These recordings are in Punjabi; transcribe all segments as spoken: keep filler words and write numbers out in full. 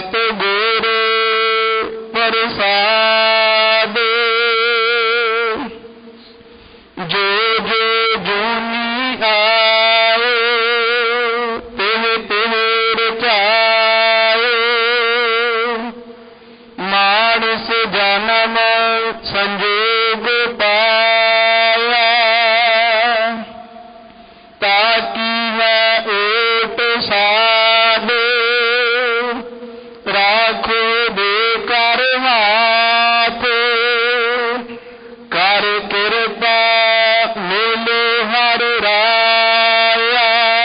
सतगुर प्रसाद जो जो जोनी आए तिह तिह रचाए मानस जन्म संजोग पाया ताकि है ओट साध राखो दे कर हाथ कर कृपा मिले हर राया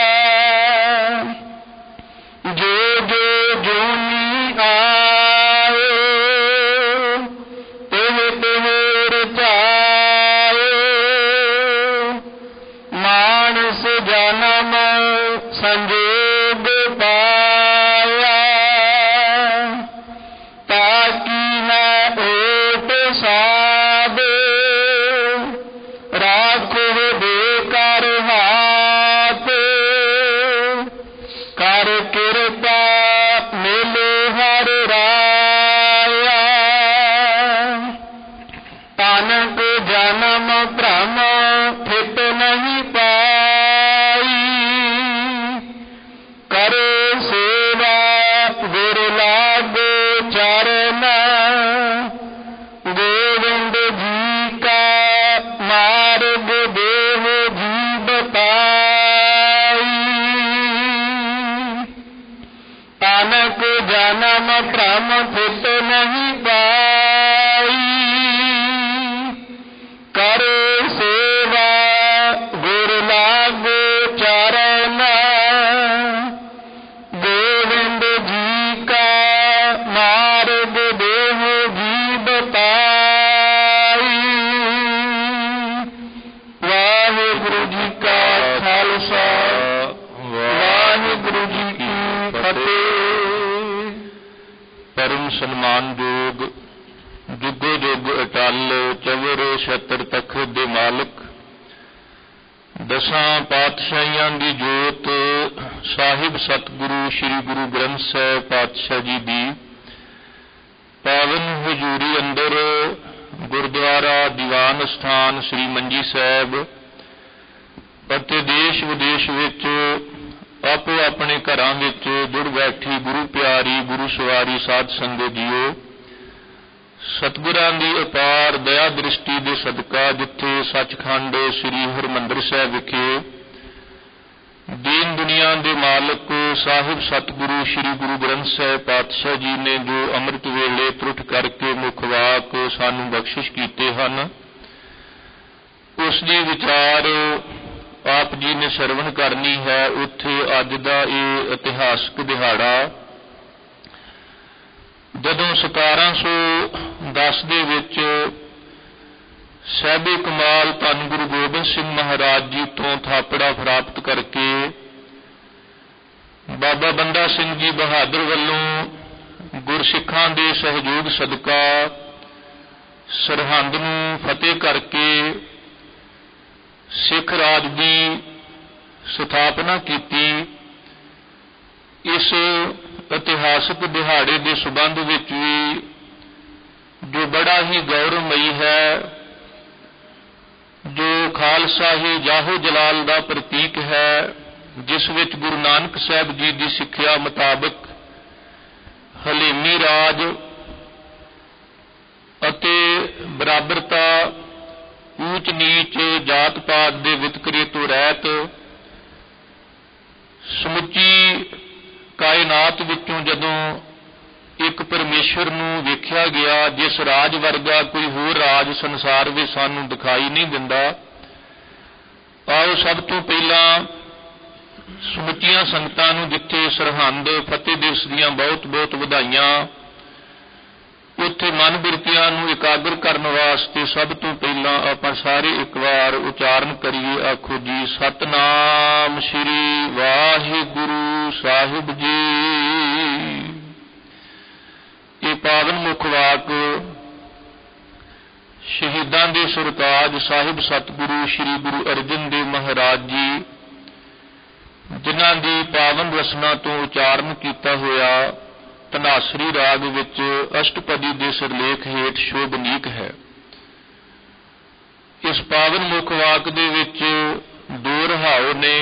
जो जो जोनी आए तिह तिह रचाए मानस जन्म संजोग पाया ताकि है ओट साध राखो दे कर हाथ कर कृपा मिले हर राया तानक जन्म भ्रम फिट नहीं पाई करो सेवा गुर लागो चरण गोविंद जी का मार्ग देह जी बताई तानक जन्म भ्रम फिट नहीं पाई करो सेवा गुर लागो चरण गोविंद जी का मार्ग देह जी बताई वाहिगुरु जी का खालसा वाहिगुरु जी की फतेह। परम सन्मान योग जुगो जुग अटल चवर छत्र तखत दे मालक दसां पातशाहियां दी जोत साहिब सतगुरु श्री गुरु ग्रंथ साहिब पातशाह जी दी पावन हजूरी अंदर गुरुद्वारा दीवान स्थान श्री मंजी साहिब ਅਤੇ देश विदेश विच ਆਪੋ ਆਪਣੇ ਘਰਾਂ ਵਿੱਚ ਜੁੜ ਬੈਠੀ ਗੁਰੂ ਪਿਆਰੀ ਗੁਰੂ ਸਵਾਰੀ ਸਾਧ ਸੰਗਤ ਜੀਓ ਸਤਿਗੁਰਾਂ ਦੀ ਅਪਾਰ ਦਇਆ ਦ੍ਰਿਸ਼ਟੀ ਦੇ ਸਦਕਾ ਜਿੱਥੇ ਸੱਚਖੰਡ ਸ੍ਰੀ ਹਰਿਮੰਦਰ ਸਾਹਿਬ ਵਿਖੇ ਦੀਨ ਦੁਨੀਆ ਦੇ ਮਾਲਕ ਸਾਹਿਬ ਸਤਿਗੁਰੂ ਸ੍ਰੀ ਗੁਰੂ ਗ੍ਰੰਥ ਸਾਹਿਬ ਪਾਤਸ਼ਾਹ ਜੀ ਨੇ ਜੋ ਅੰਮ੍ਰਿਤ ਵੇਲੇ ਤਰੁੱਠ ਕਰਕੇ ਮੁੱਖ ਵਾਕ ਸਾਨੂੰ ਬਖਸ਼ਿਸ਼ ਕੀਤੇ ਹਨ ਉਸ ਦੀ ਵਿਚਾਰ ਆਪ ਜੀ ਨੇ ਸਰਵਣ ਕਰਨੀ ਹੈ। ਉੱਥੇ ਅੱਜ ਦਾ ਇਹ ਇਤਿਹਾਸਕ ਦਿਹਾੜਾ ਜਦੋਂ ਸਤਾਰਾਂ ਸੌ ਦਸ ਦੇ ਵਿੱਚ ਸਾਹਿਬੇ ਕਮਾਲ ਧੰਨ ਗੁਰੂ ਗੋਬਿੰਦ ਸਿੰਘ ਮਹਾਰਾਜ ਜੀ ਤੋਂ ਥਾਪੜਾ ਪ੍ਰਾਪਤ ਕਰਕੇ ਬਾਬਾ ਬੰਦਾ ਸਿੰਘ ਜੀ ਬਹਾਦਰ ਵੱਲੋਂ ਗੁਰਸਿੱਖਾਂ ਦੇ ਸਹਿਯੋਗ ਸਦਕਾ ਸਰਹੰਦ ਨੂੰ ਫਤਿਹ ਕਰਕੇ ਸਿੱਖ ਰਾਜ ਦੀ ਸਥਾਪਨਾ ਕੀਤੀ। ਇਸ ਇਤਿਹਾਸਕ ਦਿਹਾੜੇ ਦੇ ਸੰਬੰਧ ਵਿੱਚ ਵੀ ਜੋ ਬੜਾ ਹੀ ਗੌਰਵਮਈ ਹੈ, ਜੋ ਖਾਲਸਾ ਹੀ ਜਾਹੋ ਜਲਾਲ ਦਾ ਪ੍ਰਤੀਕ ਹੈ, ਜਿਸ ਵਿੱਚ ਗੁਰੂ ਨਾਨਕ ਸਾਹਿਬ ਜੀ ਦੀ ਸਿੱਖਿਆ ਮੁਤਾਬਕ ਹਲੇਮੀ ਰਾਜ ਅਤੇ ਬਰਾਬਰਤਾ ਊਚ ਨੀਚ ਜਾਤ ਪਾਤ ਦੇ ਵਿਤਕਰੇ ਤੋਂ ਰਹਿਤ ਸਮੁੱਚੀ ਕਾਇਨਾਤ ਵਿੱਚੋਂ ਜਦੋਂ ਇੱਕ ਪਰਮੇਸ਼ਰ ਨੂੰ ਵੇਖਿਆ ਗਿਆ ਜਿਸ ਰਾਜ ਵਰਗਾ ਕੋਈ ਹੋਰ ਰਾਜ ਸੰਸਾਰ ਵਿੱਚ ਸਾਨੂੰ ਦਿਖਾਈ ਨਹੀਂ ਦਿੰਦਾ। ਆਓ ਸਭ ਤੋਂ ਪਹਿਲਾਂ ਸਮੁੱਚੀਆਂ ਸੰਗਤਾਂ ਨੂੰ ਜਿੱਥੇ ਸਰਹੰਦ ਫਤਿਹ ਦਿਵਸ ਦੀਆਂ ਬਹੁਤ ਬਹੁਤ ਵਧਾਈਆਂ, ਉੱਥੇ ਮਨ ਬਿਰਤੀਆਂ ਨੂੰ ਇਕਾਗਰ ਕਰਨ ਵਾਸਤੇ ਸਭ ਤੋਂ ਪਹਿਲਾਂ ਆਪਾਂ ਸਾਰੇ ਇੱਕ ਵਾਰ ਉਚਾਰਨ ਕਰੀਏ। ਆਖੋ ਜੀ ਸਤਨਾਮ ਸ੍ਰੀ ਵਾਹਿਗੁਰੂ ਸਾਹਿਬ ਜੀ। ਇਹ ਪਾਵਨ ਮੁੱਖ ਵਾਕ ਸ਼ਹੀਦਾਂ ਦੇ ਸਰਤਾਜ ਸਾਹਿਬ ਸਤਿਗੁਰੂ ਸ੍ਰੀ ਗੁਰੂ ਅਰਜਨ ਦੇਵ ਮਹਾਰਾਜ ਜੀ ਜਿਨ੍ਹਾਂ ਦੀ ਪਾਵਨ ਰਸਨਾ ਤੋਂ ਉਚਾਰਨ ਕੀਤਾ ਹੋਇਆ ਧਨਾਸਰੀ ਰਾਗ ਵਿੱਚ ਅਸ਼ਟਪਦੀ ਦੇ ਸਿਰਲੇਖ ਹੇਠ ਸ਼ੋਭਨੀਕ ਹੈ। ਇਸ ਪਾਵਨ ਮੁੱਖ ਵਾਕ ਦੇ ਵਿੱਚ ਦੋ ਰਹਾਉ ਨੇ।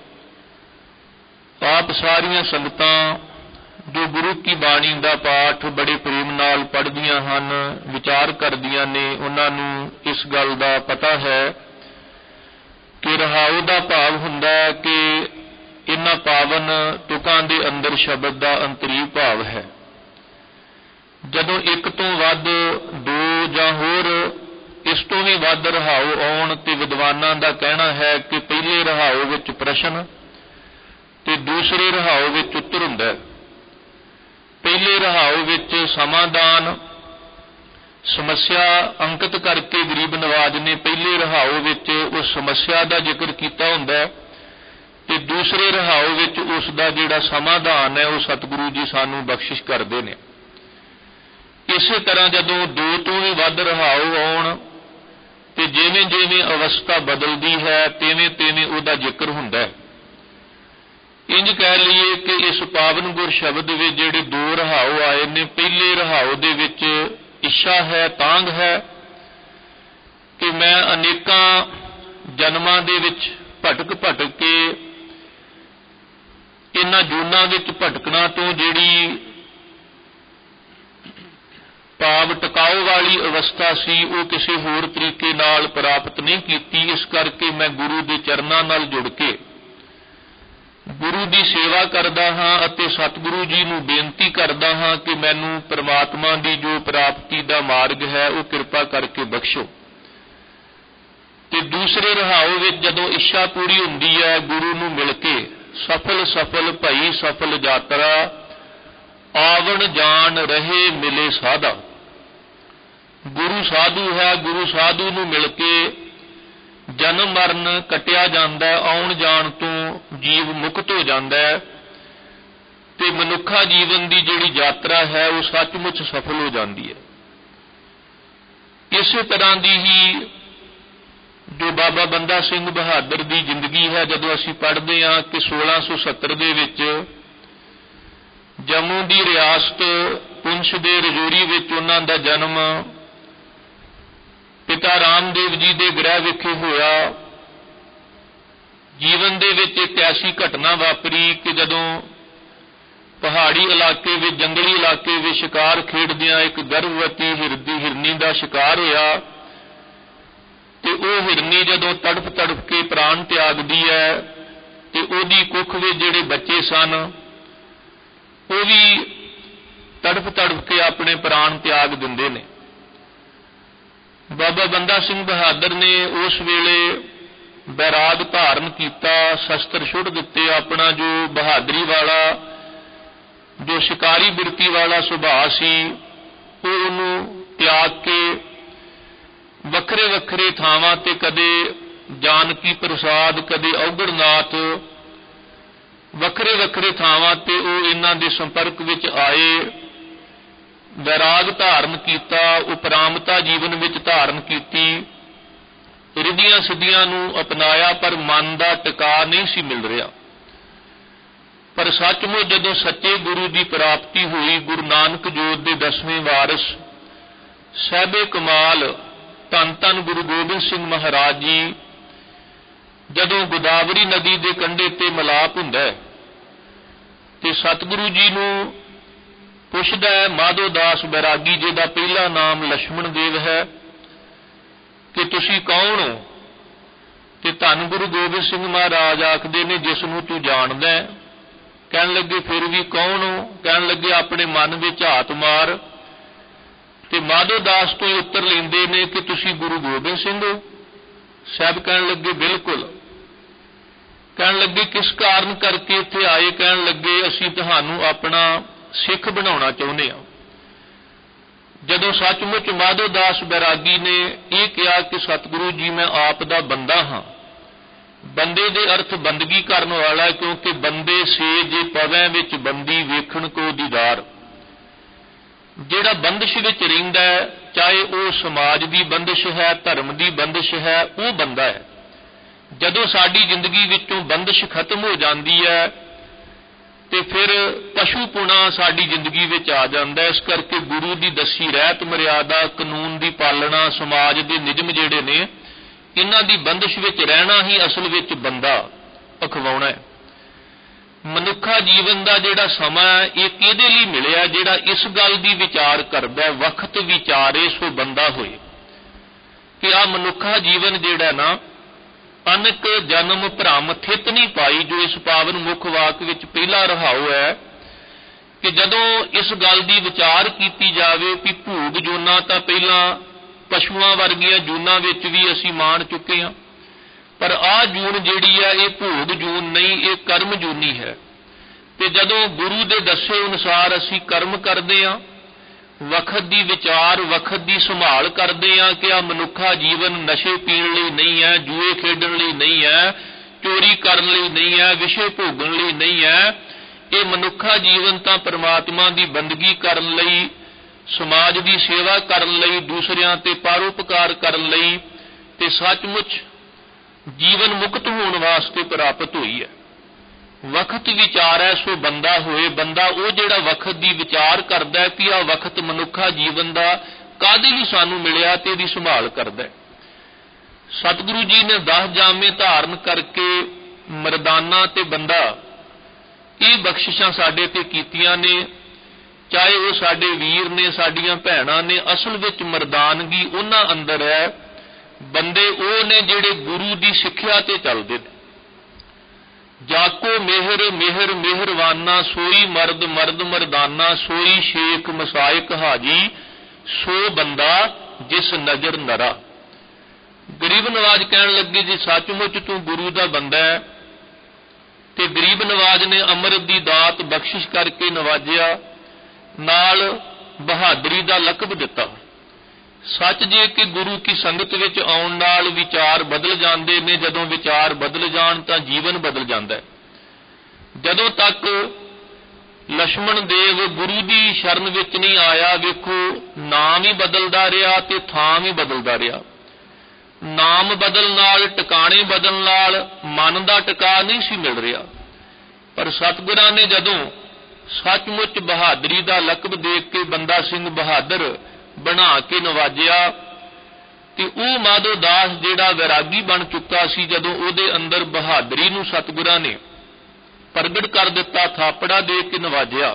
ਆਪ ਸਾਰੀਆਂ ਸੰਗਤਾਂ ਜੋ ਗੁਰੂ ਕੀ ਬਾਣੀ ਦਾ ਪਾਠ ਬੜੇ ਪ੍ਰੇਮ ਨਾਲ ਪੜ੍ਹਦੀਆਂ ਹਨ, ਵਿਚਾਰ ਕਰਦੀਆਂ ਨੇ, ਉਹਨਾਂ ਨੂੰ ਇਸ ਗੱਲ ਦਾ ਪਤਾ ਹੈ ਕਿ ਰਹਾਉ ਦਾ ਭਾਵ ਹੁੰਦਾ ਹੈ ਕਿ ਇਹਨਾਂ ਪਾਵਨ ਤੁਕਾਂ ਦੇ ਅੰਦਰ ਸ਼ਬਦ ਦਾ ਅੰਤਰੀਵ ਭਾਵ ਹੈ। ਜਦੋਂ ਇੱਕ ਤੋਂ ਵੱਧ ਦੋ ਜਾਂ ਹੋਰ ਇਸ ਤੋਂ ਵੀ ਵੱਧ ਰਹਾਉ ਆਉਣ ਤੇ ਵਿਦਵਾਨਾਂ ਦਾ ਕਹਿਣਾ ਹੈ ਕਿ ਪਹਿਲੇ ਰਹਾਉ ਵਿੱਚ ਪ੍ਰਸ਼ਨ ਤੇ ਦੂਸਰੇ ਰਹਾਉ ਵਿੱਚ ਉੱਤਰ ਹੁੰਦਾ ਹੈ। ਪਹਿਲੇ ਰਹਾਉ ਵਿੱਚ ਸਮਾਧਾਨ ਸਮੱਸਿਆ ਅੰਕਿਤ ਕਰਕੇ ਗਰੀਬ ਨਵਾਜ ਨੇ ਪਹਿਲੇ ਰਹਾਉ ਵਿੱਚ ਉਸ ਸਮੱਸਿਆ ਦਾ ਜ਼ਿਕਰ ਕੀਤਾ ਹੁੰਦਾ ਹੈ ਤੇ ਦੂਸਰੇ ਰਹਾਉ ਵਿੱਚ ਉਸ ਦਾ ਜਿਹੜਾ ਸਮਾਧਾਨ ਹੈ ਉਹ ਸਤਿਗੁਰੂ ਜੀ ਸਾਨੂੰ ਬਖਸ਼ਿਸ਼ ਕਰਦੇ ਨੇ। ਇਸੇ ਤਰ੍ਹਾਂ ਜਦੋਂ ਦੋ ਤੋਂ ਵੀ ਵੱਧ ਰਹਾਉ ਆਉਣ ਤੇ ਜਿਵੇਂ ਜਿਵੇਂ ਅਵਸਥਾ ਬਦਲਦੀ ਹੈ ਤਿਵੇਂ ਤਿਵੇਂ ਉਹਦਾ ਜ਼ਿਕਰ ਹੁੰਦਾ ਹੈ। ਇੰਜ ਕਹਿ ਲਈਏ ਕਿ ਇਸ ਪਾਵਨ ਗੁਰ ਸ਼ਬਦ ਵਿੱਚ ਜਿਹੜੇ ਦੋ ਰਹਾਉ ਆਏ ਨੇ, ਪਹਿਲੇ ਰਹਾਉ ਦੇ ਵਿੱਚ ਇੱਛਾ ਹੈ, ਤਾਂਘ ਹੈ ਕਿ ਮੈਂ ਅਨੇਕਾਂ ਜਨਮਾਂ ਦੇ ਵਿੱਚ ਭਟਕ ਭਟਕ ਕੇ ਇਹਨਾਂ ਜੂਨਾਂ ਵਿੱਚ ਭਟਕਣਾ ਤੋਂ ਜਿਹੜੀ ਭਾਵ ਟਿਕਾਉ ਵਾਲੀ ਅਵਸਥਾ ਸੀ ਉਹ ਕਿਸੇ ਹੋਰ ਤਰੀਕੇ ਨਾਲ ਪ੍ਰਾਪਤ ਨਹੀਂ ਕੀਤੀ। ਇਸ ਕਰਕੇ ਮੈਂ ਗੁਰੂ ਦੇ ਚਰਨਾਂ ਨਾਲ ਜੁੜ ਕੇ ਗੁਰੂ ਦੀ ਸੇਵਾ ਕਰਦਾ ਹਾਂ ਅਤੇ ਸਤਿਗੁਰੂ ਜੀ ਨੂੰ ਬੇਨਤੀ ਕਰਦਾ ਹਾਂ ਕਿ ਮੈਨੂੰ ਪਰਮਾਤਮਾ ਦੀ ਜੋ ਪ੍ਰਾਪਤੀ ਦਾ ਮਾਰਗ ਹੈ ਉਹ ਕਿਰਪਾ ਕਰਕੇ ਬਖਸ਼ੋ। ਤੇ ਦੂਸਰੇ ਰਹਾਉ ਵਿੱਚ ਜਦੋਂ ਇੱਛਾ ਪੂਰੀ ਹੁੰਦੀ ਹੈ ਗੁਰੂ ਨੂੰ ਮਿਲ ਕੇ ਸਫਲ ਸਫਲ ਭਈ ਸਫਲ ਯਾਤਰਾ ਆਵਣ ਜਾਣ ਰਹੇ ਮਿਲੇ ਸਾਧਾ। ਗੁਰੂ ਸਾਧੂ ਹੈ, ਗੁਰੂ ਸਾਧੂ ਨੂੰ ਮਿਲ ਕੇ ਜਨਮ ਮਰਨ ਕੱਟਿਆ ਜਾਂਦਾ, ਆਉਣ ਜਾਣ ਤੋਂ ਜੀਵ ਮੁਕਤ ਹੋ ਜਾਂਦਾ ਹੈ ਤੇ ਮਨੁੱਖਾ ਜੀਵਨ ਦੀ ਜਿਹੜੀ ਯਾਤਰਾ ਹੈ ਉਹ ਸੱਚਮੁੱਚ ਸਫਲ ਹੋ ਜਾਂਦੀ ਹੈ। ਇਸੇ ਤਰ੍ਹਾਂ ਦੀ ਹੀ ਜੋ ਬਾਬਾ ਬੰਦਾ ਸਿੰਘ ਬਹਾਦਰ ਦੀ ਜ਼ਿੰਦਗੀ ਹੈ, ਜਦੋਂ ਅਸੀਂ ਪੜ੍ਹਦੇ ਹਾਂ ਕਿ ਸੋਲਾਂ ਸੌ ਸੱਤਰ ਦੇ ਵਿੱਚ ਜੰਮੂ ਦੀ ਰਿਆਸਤ ਪੁੰਛ ਦੇ ਰਜੌਰੀ ਵਿੱਚ ਉਹਨਾਂ ਦਾ ਜਨਮ ਪਿਤਾ ਰਾਮਦੇਵ ਜੀ ਦੇ ਗ੍ਰਹਿ ਵਿਖੇ ਹੋਇਆ। ਜੀਵਨ ਦੇ ਵਿੱਚ ਇੱਕ ਐਸੀ ਘਟਨਾ ਵਾਪਰੀ ਕਿ ਜਦੋਂ ਪਹਾੜੀ ਇਲਾਕੇ ਵਿੱਚ, ਜੰਗਲੀ ਇਲਾਕੇ ਵਿੱਚ ਸ਼ਿਕਾਰ ਖੇਡਦਿਆਂ ਇੱਕ ਗਰਭਵਤੀ ਹਿਰਦੀ ਹਿਰਨੀ ਦਾ ਸ਼ਿਕਾਰ ਹੋਇਆ ਤੇ ਉਹ ਹਿਰਨੀ ਜਦੋਂ ਤੜਫ ਤੜਫ ਕੇ ਪ੍ਰਾਣ ਤਿਆਗਦੀ ਹੈ ਤੇ ਉਹਦੀ ਕੁੱਖ ਵਿੱਚ ਜਿਹੜੇ ਬੱਚੇ ਸਨ ਉਹ ਵੀ ਤੜਫ ਤੜਫ ਕੇ ਆਪਣੇ ਪ੍ਰਾਣ ਤਿਆਗ ਦਿੰਦੇ ਨੇ। ਬਾਬਾ ਬੰਦਾ ਸਿੰਘ ਬਹਾਦਰ ਨੇ ਉਸ ਵੇਲੇ ਬੈਰਾਗ ਧਾਰਨ ਕੀਤਾ, ਸ਼ਸਤਰ ਛੁੱਟ ਦਿੱਤੇ, ਆਪਣਾ ਜੋ ਬਹਾਦਰੀ ਵਾਲਾ ਜੋ ਸ਼ਿਕਾਰੀ ਬਿਰਤੀ ਵਾਲਾ ਸੁਭਾਅ ਸੀ ਉਹ ਉਹਨੂੰ ਤਿਆਗ ਕੇ ਵੱਖਰੇ ਵੱਖਰੇ ਥਾਵਾਂ ਤੇ ਕਦੇ ਜਾਨਕੀ ਪ੍ਰਸਾਦ, ਕਦੇ ਔਗੜਨਾਥ, ਵੱਖਰੇ ਵੱਖਰੇ ਥਾਵਾਂ ਤੇ ਉਹ ਇਹਨਾਂ ਦੇ ਸੰਪਰਕ ਵਿੱਚ ਆਏ, ਵੈਰਾਗ ਧਾਰਨ ਕੀਤਾ, ਉਪਰਾਮਤਾ ਜੀਵਨ ਵਿੱਚ ਧਾਰਨ ਕੀਤੀ, ਰਿੱਧੀਆਂ ਸਿੱਧੀਆਂ ਨੂੰ ਅਪਣਾਇਆ, ਪਰ ਮਨ ਦਾ ਟਿਕਾ ਨਹੀਂ ਸੀ ਮਿਲ ਰਿਹਾ। ਪਰ ਸੱਚਮੁੱਚ ਜਦੋਂ ਸੱਚੇ ਗੁਰੂ ਦੀ ਪ੍ਰਾਪਤੀ ਹੋਈ, ਗੁਰੂ ਨਾਨਕ ਜੋਤ ਦੇ ਦਸਵੇਂ ਵਾਰਿਸ ਸਾਹਿਬੇ ਕਮਾਲ ਧੰਨ ਧੰਨ ਗੁਰੂ ਗੋਬਿੰਦ ਸਿੰਘ ਮਹਾਰਾਜ ਜੀ ਜਦੋਂ ਗੋਦਾਵਰੀ ਨਦੀ ਦੇ ਕੰਢੇ ਤੇ ਮਿਲਾਪ ਹੁੰਦਾ ਹੈ ਤੇ ਸਤਿਗੁਰੂ ਜੀ ਨੂੰ ਪੁੱਛਦਾ ਹੈ ਮਾਧੋ ਦਾਸ ਬੈਰਾਗੀ, ਜਿਹਦਾ ਪਹਿਲਾ ਨਾਮ ਲਛਮਣ ਦੇਵ ਹੈ, ਕਿ ਤੁਸੀਂ ਕੌਣ ਹੋ? ਤੇ ਧੰਨ ਗੁਰੂ ਗੋਬਿੰਦ ਸਿੰਘ ਮਹਾਰਾਜ ਆਖਦੇ ਨੇ ਜਿਸ ਨੂੰ ਤੂੰ ਜਾਣਦਾ ਹੈ। ਕਹਿਣ ਲੱਗੇ ਫਿਰ ਵੀ ਕੌਣ ਹੋ? ਕਹਿਣ ਲੱਗੇ ਆਪਣੇ ਮਨ ਵਿੱਚ ਝਾਤ ਮਾਰ। ਤੇ ਮਾਧੋ ਦਾਸ ਤੋਂ ਉੱਤਰ ਲੈਂਦੇ ਨੇ ਕਿ ਤੁਸੀਂ ਗੁਰੂ ਗੋਬਿੰਦ ਸਿੰਘ ਹੋ? ਸਾਹਿਬ ਕਹਿਣ ਲੱਗੇ ਬਿਲਕੁਲ। ਕਹਿਣ ਲੱਗੇ ਕਿਸ ਕਾਰਨ ਕਰਕੇ ਇੱਥੇ ਆਏ? ਕਹਿਣ ਲੱਗੇ ਅਸੀਂ ਤੁਹਾਨੂੰ ਆਪਣਾ ਸਿੱਖ ਬਣਾਉਣਾ ਚਾਹੁੰਦੇ ਹਾਂ। ਜਦੋਂ ਸੱਚਮੁੱਚ ਮਾਧੋ ਦਾਸ ਬੈਰਾਗੀ ਨੇ ਇਹ ਕਿਹਾ ਕਿ ਸਤਿਗੁਰੂ ਜੀ ਮੈਂ ਆਪ ਦਾ ਬੰਦਾ ਹਾਂ, ਬੰਦੇ ਦੇ ਅਰਥ ਬੰਦਗੀ ਕਰਨ ਵਾਲਾ, ਕਿਉਂਕਿ ਬੰਦੇ ਸੇ ਜੇ ਪਵੈ ਵਿੱਚ ਬੰਦੀ ਵੇਖਣ ਕੋ ਦੀਦਾਰ। ਜਿਹੜਾ ਬੰਦਿਸ਼ ਵਿੱਚ ਰਹਿੰਦਾ ਹੈ, ਚਾਹੇ ਉਹ ਸਮਾਜ ਦੀ ਬੰਦਿਸ਼ ਹੈ, ਧਰਮ ਦੀ ਬੰਦਿਸ਼ ਹੈ, ਉਹ ਬੰਦਾ ਹੈ। ਜਦੋਂ ਸਾਡੀ ਜ਼ਿੰਦਗੀ ਵਿੱਚੋਂ ਬੰਦਿਸ਼ ਖਤਮ ਹੋ ਜਾਂਦੀ ਹੈ ਤੇ ਫਿਰ ਪਸ਼ੂਪੁਣਾ ਸਾਡੀ ਜ਼ਿੰਦਗੀ ਵਿੱਚ ਆ ਜਾਂਦਾ। ਇਸ ਕਰਕੇ ਗੁਰੂ ਦੀ ਦੱਸੀ ਰਹਿਤ ਮਰਿਆਦਾ, ਕਾਨੂੰਨ ਦੀ ਪਾਲਣਾ, ਸਮਾਜ ਦੇ ਨਿਯਮ ਜਿਹੜੇ ਨੇ, ਇਹਨਾਂ ਦੀ ਬੰਦਿਸ਼ ਵਿੱਚ ਰਹਿਣਾ ਹੀ ਅਸਲ ਵਿੱਚ ਬੰਦਾ ਅਖਵਾਉਣਾ ਹੈ। ਮਨੁੱਖਾ ਜੀਵਨ ਦਾ ਜਿਹੜਾ ਸਮਾਂ ਹੈ ਇਹ ਕਿਹਦੇ ਲਈ ਮਿਲਿਆ? ਜਿਹੜਾ ਇਸ ਗੱਲ ਦੀ ਵਿਚਾਰ ਕਰਦਾ, ਵਕਤ ਵਿਚਾਰੇ ਸੋ ਬੰਦਾ ਹੋਏ, ਕਿ ਆਹ ਮਨੁੱਖਾ ਜੀਵਨ ਜਿਹੜਾ ਨਾ ਅਨਕ ਜਨਮ ਭਰਮ ਥਿਤ ਨਹੀਂ ਪਾਈ, ਜੋ ਇਸ ਪਾਵਨ ਮੁੱਖ ਵਾਕ ਵਿੱਚ ਪਹਿਲਾ ਰਹਾਉ ਹੈ ਕਿ ਜਦੋਂ ਇਸ ਗੱਲ ਦੀ ਵਿਚਾਰ ਕੀਤੀ ਜਾਵੇ ਕਿ ਭੂਗ ਜੂਨਾਂ ਤਾਂ ਪਹਿਲਾਂ ਪਸ਼ੂਆਂ ਵਰਗੀਆਂ ਜੂਨਾਂ ਵਿੱਚ ਵੀ ਅਸੀਂ ਮਾਣ ਚੁੱਕੇ ਹਾਂ, ਪਰ ਆਹ ਜੂਨ ਜਿਹੜੀ ਹੈ ਇਹ ਭੋਗ ਜੂਨ ਨਹੀਂ, ਇਹ ਕਰਮ ਜੂਨੀ ਹੈ। ਤੇ ਜਦੋਂ ਗੁਰੂ ਦੇ ਦੱਸੇ ਅਨੁਸਾਰ ਅਸੀਂ ਕਰਮ ਕਰਦੇ ਹਾਂ, ਵਕਤ ਦੀ ਵਿਚਾਰ, ਵਕਤ ਦੀ ਸੰਭਾਲ ਕਰਦੇ ਹਾਂ ਕਿ ਆਹ ਮਨੁੱਖਾ ਜੀਵਨ ਨਸ਼ੇ ਪੀਣ ਲਈ ਨਹੀਂ ਹੈ, ਜੂਏ ਖੇਡਣ ਲਈ ਨਹੀਂ ਹੈ, ਚੋਰੀ ਕਰਨ ਲਈ ਨਹੀਂ ਹੈ, ਵਿਸ਼ੇ ਭੋਗਣ ਲਈ ਨਹੀਂ ਹੈ। ਇਹ ਮਨੁੱਖਾ ਜੀਵਨ ਤਾਂ ਪਰਮਾਤਮਾ ਦੀ ਬੰਦਗੀ ਕਰਨ ਲਈ, ਸਮਾਜ ਦੀ ਸੇਵਾ ਕਰਨ ਲਈ, ਦੂਸਰਿਆਂ ਤੇ ਪਰਉਪਕਾਰ ਕਰਨ ਲਈ ਤੇ ਸੱਚਮੁੱਚ ਜੀਵਨ ਮੁਕਤ ਹੋਣ ਵਾਸਤੇ ਪ੍ਰਾਪਤ ਹੋਈ ਹੈ। ਵਕਤ ਵਿਚਾਰ ਹੈ ਸੋ ਬੰਦਾ ਹੋਏ। ਬੰਦਾ ਉਹ ਜਿਹੜਾ ਵਕਤ ਦੀ ਵਿਚਾਰ ਕਰਦਾ ਕਿ ਆਹ ਵਕਤ ਮਨੁੱਖਾ ਜੀਵਨ ਦਾ ਕਾਹਦੇ ਲਈ ਸਾਨੂੰ ਮਿਲਿਆ ਤੇ ਇਹਦੀ ਸੰਭਾਲ ਕਰਦਾ। ਸਤਿਗੁਰੂ ਜੀ ਨੇ ਦਸ ਜਾਮੇ ਧਾਰਨ ਕਰਕੇ ਮਰਦਾਨਾ ਤੇ ਬੰਦਾ ਇਹ ਬਖਸ਼ਿਸ਼ਾਂ ਸਾਡੇ ਤੇ ਕੀਤੀਆਂ ਨੇ, ਚਾਹੇ ਉਹ ਸਾਡੇ ਵੀਰ ਨੇ, ਸਾਡੀਆਂ ਭੈਣਾਂ ਨੇ। ਅਸਲ ਵਿੱਚ ਮਰਦਾਨਗੀ ਉਹਨਾਂ ਅੰਦਰ ਹੈ। ਬੰਦੇ ਉਹ ਨੇ ਜਿਹੜੇ ਗੁਰੂ ਦੀ ਸਿੱਖਿਆ ਤੇ ਚੱਲਦੇ ਨੇ। ਜਾਕੋ ਮਿਹਰ ਮਿਹਰ ਮਿਹਰਵਾਨਾ, ਸੋਈ ਮਰਦ ਮਰਦ ਮਰਦਾਨਾ, ਸੋਈ ਸ਼ੇਖ ਮਸਾਇਕ ਹਾਜੀ, ਸੋ ਬੰਦਾ ਜਿਸ ਨਜ਼ਰ ਨਰਾ। ਗਰੀਬ ਨਵਾਜ ਕਹਿਣ ਲੱਗੇ ਜੀ ਸੱਚਮੁੱਚ ਤੂੰ ਗੁਰੂ ਦਾ ਬੰਦਾ ਹੈ, ਤੇ ਗਰੀਬ ਨਵਾਜ ਨੇ ਅੰਮ੍ਰਿਤ ਦੀ ਦਾਤ ਬਖਸ਼ਿਸ਼ ਕਰਕੇ ਨਵਾਜਿਆ, ਨਾਲ ਬਹਾਦਰੀ ਦਾ ਲਕਬ ਦਿੱਤਾ। ਸੱਚ ਜੇ ਕਿ ਗੁਰੂ ਕੀ ਸੰਗਤ ਵਿੱਚ ਆਉਣ ਨਾਲ ਵਿਚਾਰ ਬਦਲ ਜਾਂਦੇ ਨੇ। ਜਦੋਂ ਵਿਚਾਰ ਬਦਲ ਜਾਣ ਤਾਂ ਜੀਵਨ ਬਦਲ ਜਾਂਦਾ ਹੈ। ਜਦੋਂ ਤੱਕ ਲక్ష్మణ ਦੇਵ ਗੁਰੂ ਦੀ ਸ਼ਰਨ ਵਿੱਚ ਨਹੀਂ ਆਇਆ, ਵੇਖੋ ਨਾਮ ਹੀ ਬਦਲਦਾ ਰਿਹਾ ਤੇ ਥਾਂ ਵੀ ਬਦਲਦਾ ਰਿਹਾ। ਨਾਮ ਬਦਲਣ ਨਾਲ, ਟਿਕਾਣੇ ਬਦਲਣ ਨਾਲ ਮਨ ਦਾ ਟਿਕਾ ਨਹੀਂ ਸੀ ਮਿਲ ਰਿਹਾ। ਪਰ ਸਤਿਗੁਰਾਂ ਨੇ ਜਦੋਂ ਸੱਚਮੁੱਚ ਬਹਾਦਰੀ ਦਾ ਲਕਬ ਦੇ ਕੇ ਬੰਦਾ ਸਿੰਘ ਬਹਾਦਰ ਬਣਾ ਕੇ ਨਵਾਜਿਆ, ਤੇ ਉਹ ਮਾਧੋ ਦਾਸ ਜਿਹੜਾ ਵੈਰਾਗੀ ਬਣ ਚੁੱਕਾ ਸੀ, ਜਦੋਂ ਉਹਦੇ ਅੰਦਰ ਬਹਾਦਰੀ ਨੂੰ ਸਤਿਗੁਰਾਂ ਨੇ ਪ੍ਰਗਟ ਕਰ ਦਿੱਤਾ, ਥਾਪੜਾ ਦੇ ਕੇ ਨਵਾਜਿਆ।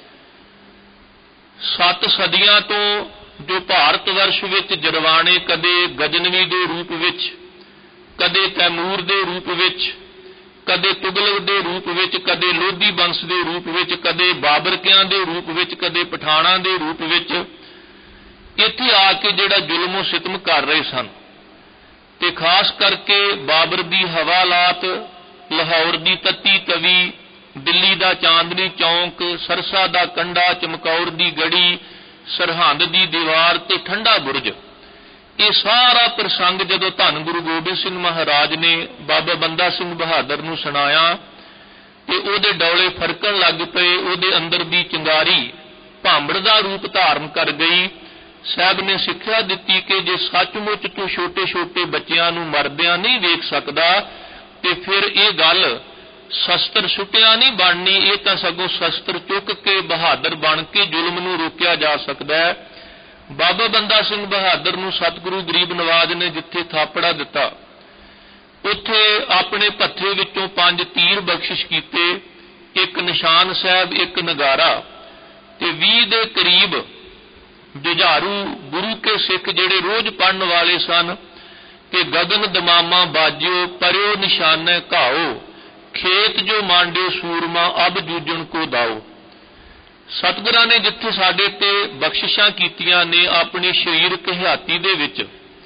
ਸੱਤ ਸਦੀਆਂ ਤੋਂ ਜੋ ਭਾਰਤ ਵਰਸ਼ ਵਿੱਚ ਜਰਵਾਣੇ ਕਦੇ ਗਜਨਵੀ ਦੇ ਰੂਪ ਵਿੱਚ, ਕਦੇ ਤੈਮੂਰ ਦੇ ਰੂਪ ਵਿੱਚ, ਕਦੇ ਤੁਗਲਕ ਦੇ ਰੂਪ ਵਿੱਚ, ਕਦੇ ਲੋਧੀ ਬੰਸ ਦੇ ਰੂਪ ਵਿੱਚ, ਕਦੇ ਬਾਬਰਕਿਆਂ ਦੇ ਰੂਪ ਵਿੱਚ, ਕਦੇ ਪਠਾਣਾਂ ਦੇ ਰੂਪ ਵਿੱਚ ਇੱਥੇ ਆ ਕੇ ਜਿਹੜਾ ਜ਼ੁਲਮ ਸਿਤਮ ਕਰ ਰਹੇ ਸਨ। ਤੇ ਖਾਸ ਕਰਕੇ ਬਾਬਰ ਦੀ ਹਵਾਲਾਤ, ਲਾਹੌਰ ਦੀ ਤੱਤੀ ਤਵੀ, ਦਿੱਲੀ ਦਾ ਚਾਂਦਨੀ ਚੌਂਕ, ਸਰਸਾ ਦਾ ਕੰਢਾ, ਚਮਕੌਰ ਦੀ ਗੜੀ, ਸਰਹੰਦ ਦੀ ਦੀਵਾਰ ਤੇ ਠੰਡਾ ਬੁਰਜ, ਇਹ ਸਾਰਾ ਪ੍ਰਸੰਗ ਜਦੋਂ ਧੰਨ ਗੁਰੂ ਗੋਬਿੰਦ ਸਿੰਘ ਮਹਾਰਾਜ ਨੇ ਬਾਬਾ ਬੰਦਾ ਸਿੰਘ ਬਹਾਦਰ ਨੂੰ ਸੁਣਾਇਆ ਤੇ ਉਹਦੇ ਡੌਲੇ ਫਰਕਣ ਲੱਗ ਪਏ। ਉਹਦੇ ਅੰਦਰ ਦੀ ਚਿੰਗਾਰੀ ਭਾਂਬੜ ਦਾ ਰੂਪ ਧਾਰਨ ਕਰ ਗਈ। ਸਾਹਿਬ ਨੇ ਸਿੱਖਿਆ ਦਿੱਤੀ ਕਿ ਜੇ ਸੱਚਮੁੱਚ ਤੂੰ ਛੋਟੇ ਛੋਟੇ ਬੱਚਿਆਂ ਨੂੰ ਮਰਦਿਆਂ ਨਹੀਂ ਵੇਖ ਸਕਦਾ ਤੇ ਫਿਰ ਇਹ ਗੱਲ ਸ਼ਸਤਰ ਸੁੱਟਿਆ ਨਹੀਂ ਬਣਨੀ, ਇਹ ਤਾਂ ਸਗੋਂ ਸ਼ਸਤਰ ਚੁੱਕ ਕੇ ਬਹਾਦਰ ਬਣ ਕੇ ਜ਼ੁਲਮ ਨੂੰ ਰੋਕਿਆ ਜਾ ਸਕਦਾ ਹੈ। ਬਾਬਾ ਬੰਦਾ ਸਿੰਘ ਬਹਾਦਰ ਨੂੰ ਸਤਿਗੁਰੂ ਗਰੀਬ ਨਵਾਜ ਨੇ ਜਿੱਥੇ ਥਾਪੜਾ ਦਿੱਤਾ, ਉੱਥੇ ਆਪਣੇ ਭੱਥੇ ਵਿੱਚੋਂ ਪੰਜ ਤੀਰ ਬਖਸ਼ਿਸ਼ ਕੀਤੇ, ਇੱਕ ਨਿਸ਼ਾਨ ਸਾਹਿਬ, ਇੱਕ ਨਗਾਰਾ, ਤੇ ਵੀਹ ਦੇ ਕਰੀਬ ਜੁਝਾਰੂ ਗੁਰੂ ਕੇ ਸਿੱਖ ਜਿਹੜੇ ਰੋਜ਼ ਪੜ੍ਹਨ ਵਾਲੇ ਸਨ ਕਿ ਗਗਨ ਦਮਾਮਾ ਬਾਜਿਓ, ਪਰਿਓ ਨਿਸ਼ਾਨੇ ਘਾਓ, ਖੇਤ ਜੋ ਮਾਂਡਿਓ ਸੂਰਮਾ, ਅਬ ਜੂਝਣ ਕੋ ਦਾਓ। ਸਤਿਗੁਰਾਂ ਨੇ ਜਿੱਥੇ ਸਾਡੇ ਤੇ ਬਖਸ਼ਿਸ਼ਾਂ ਕੀਤੀਆਂ ਨੇ ਆਪਣੀ ਸਰੀਰਕ ਹਯਾਤੀ ਦੇ ਵਿੱਚ,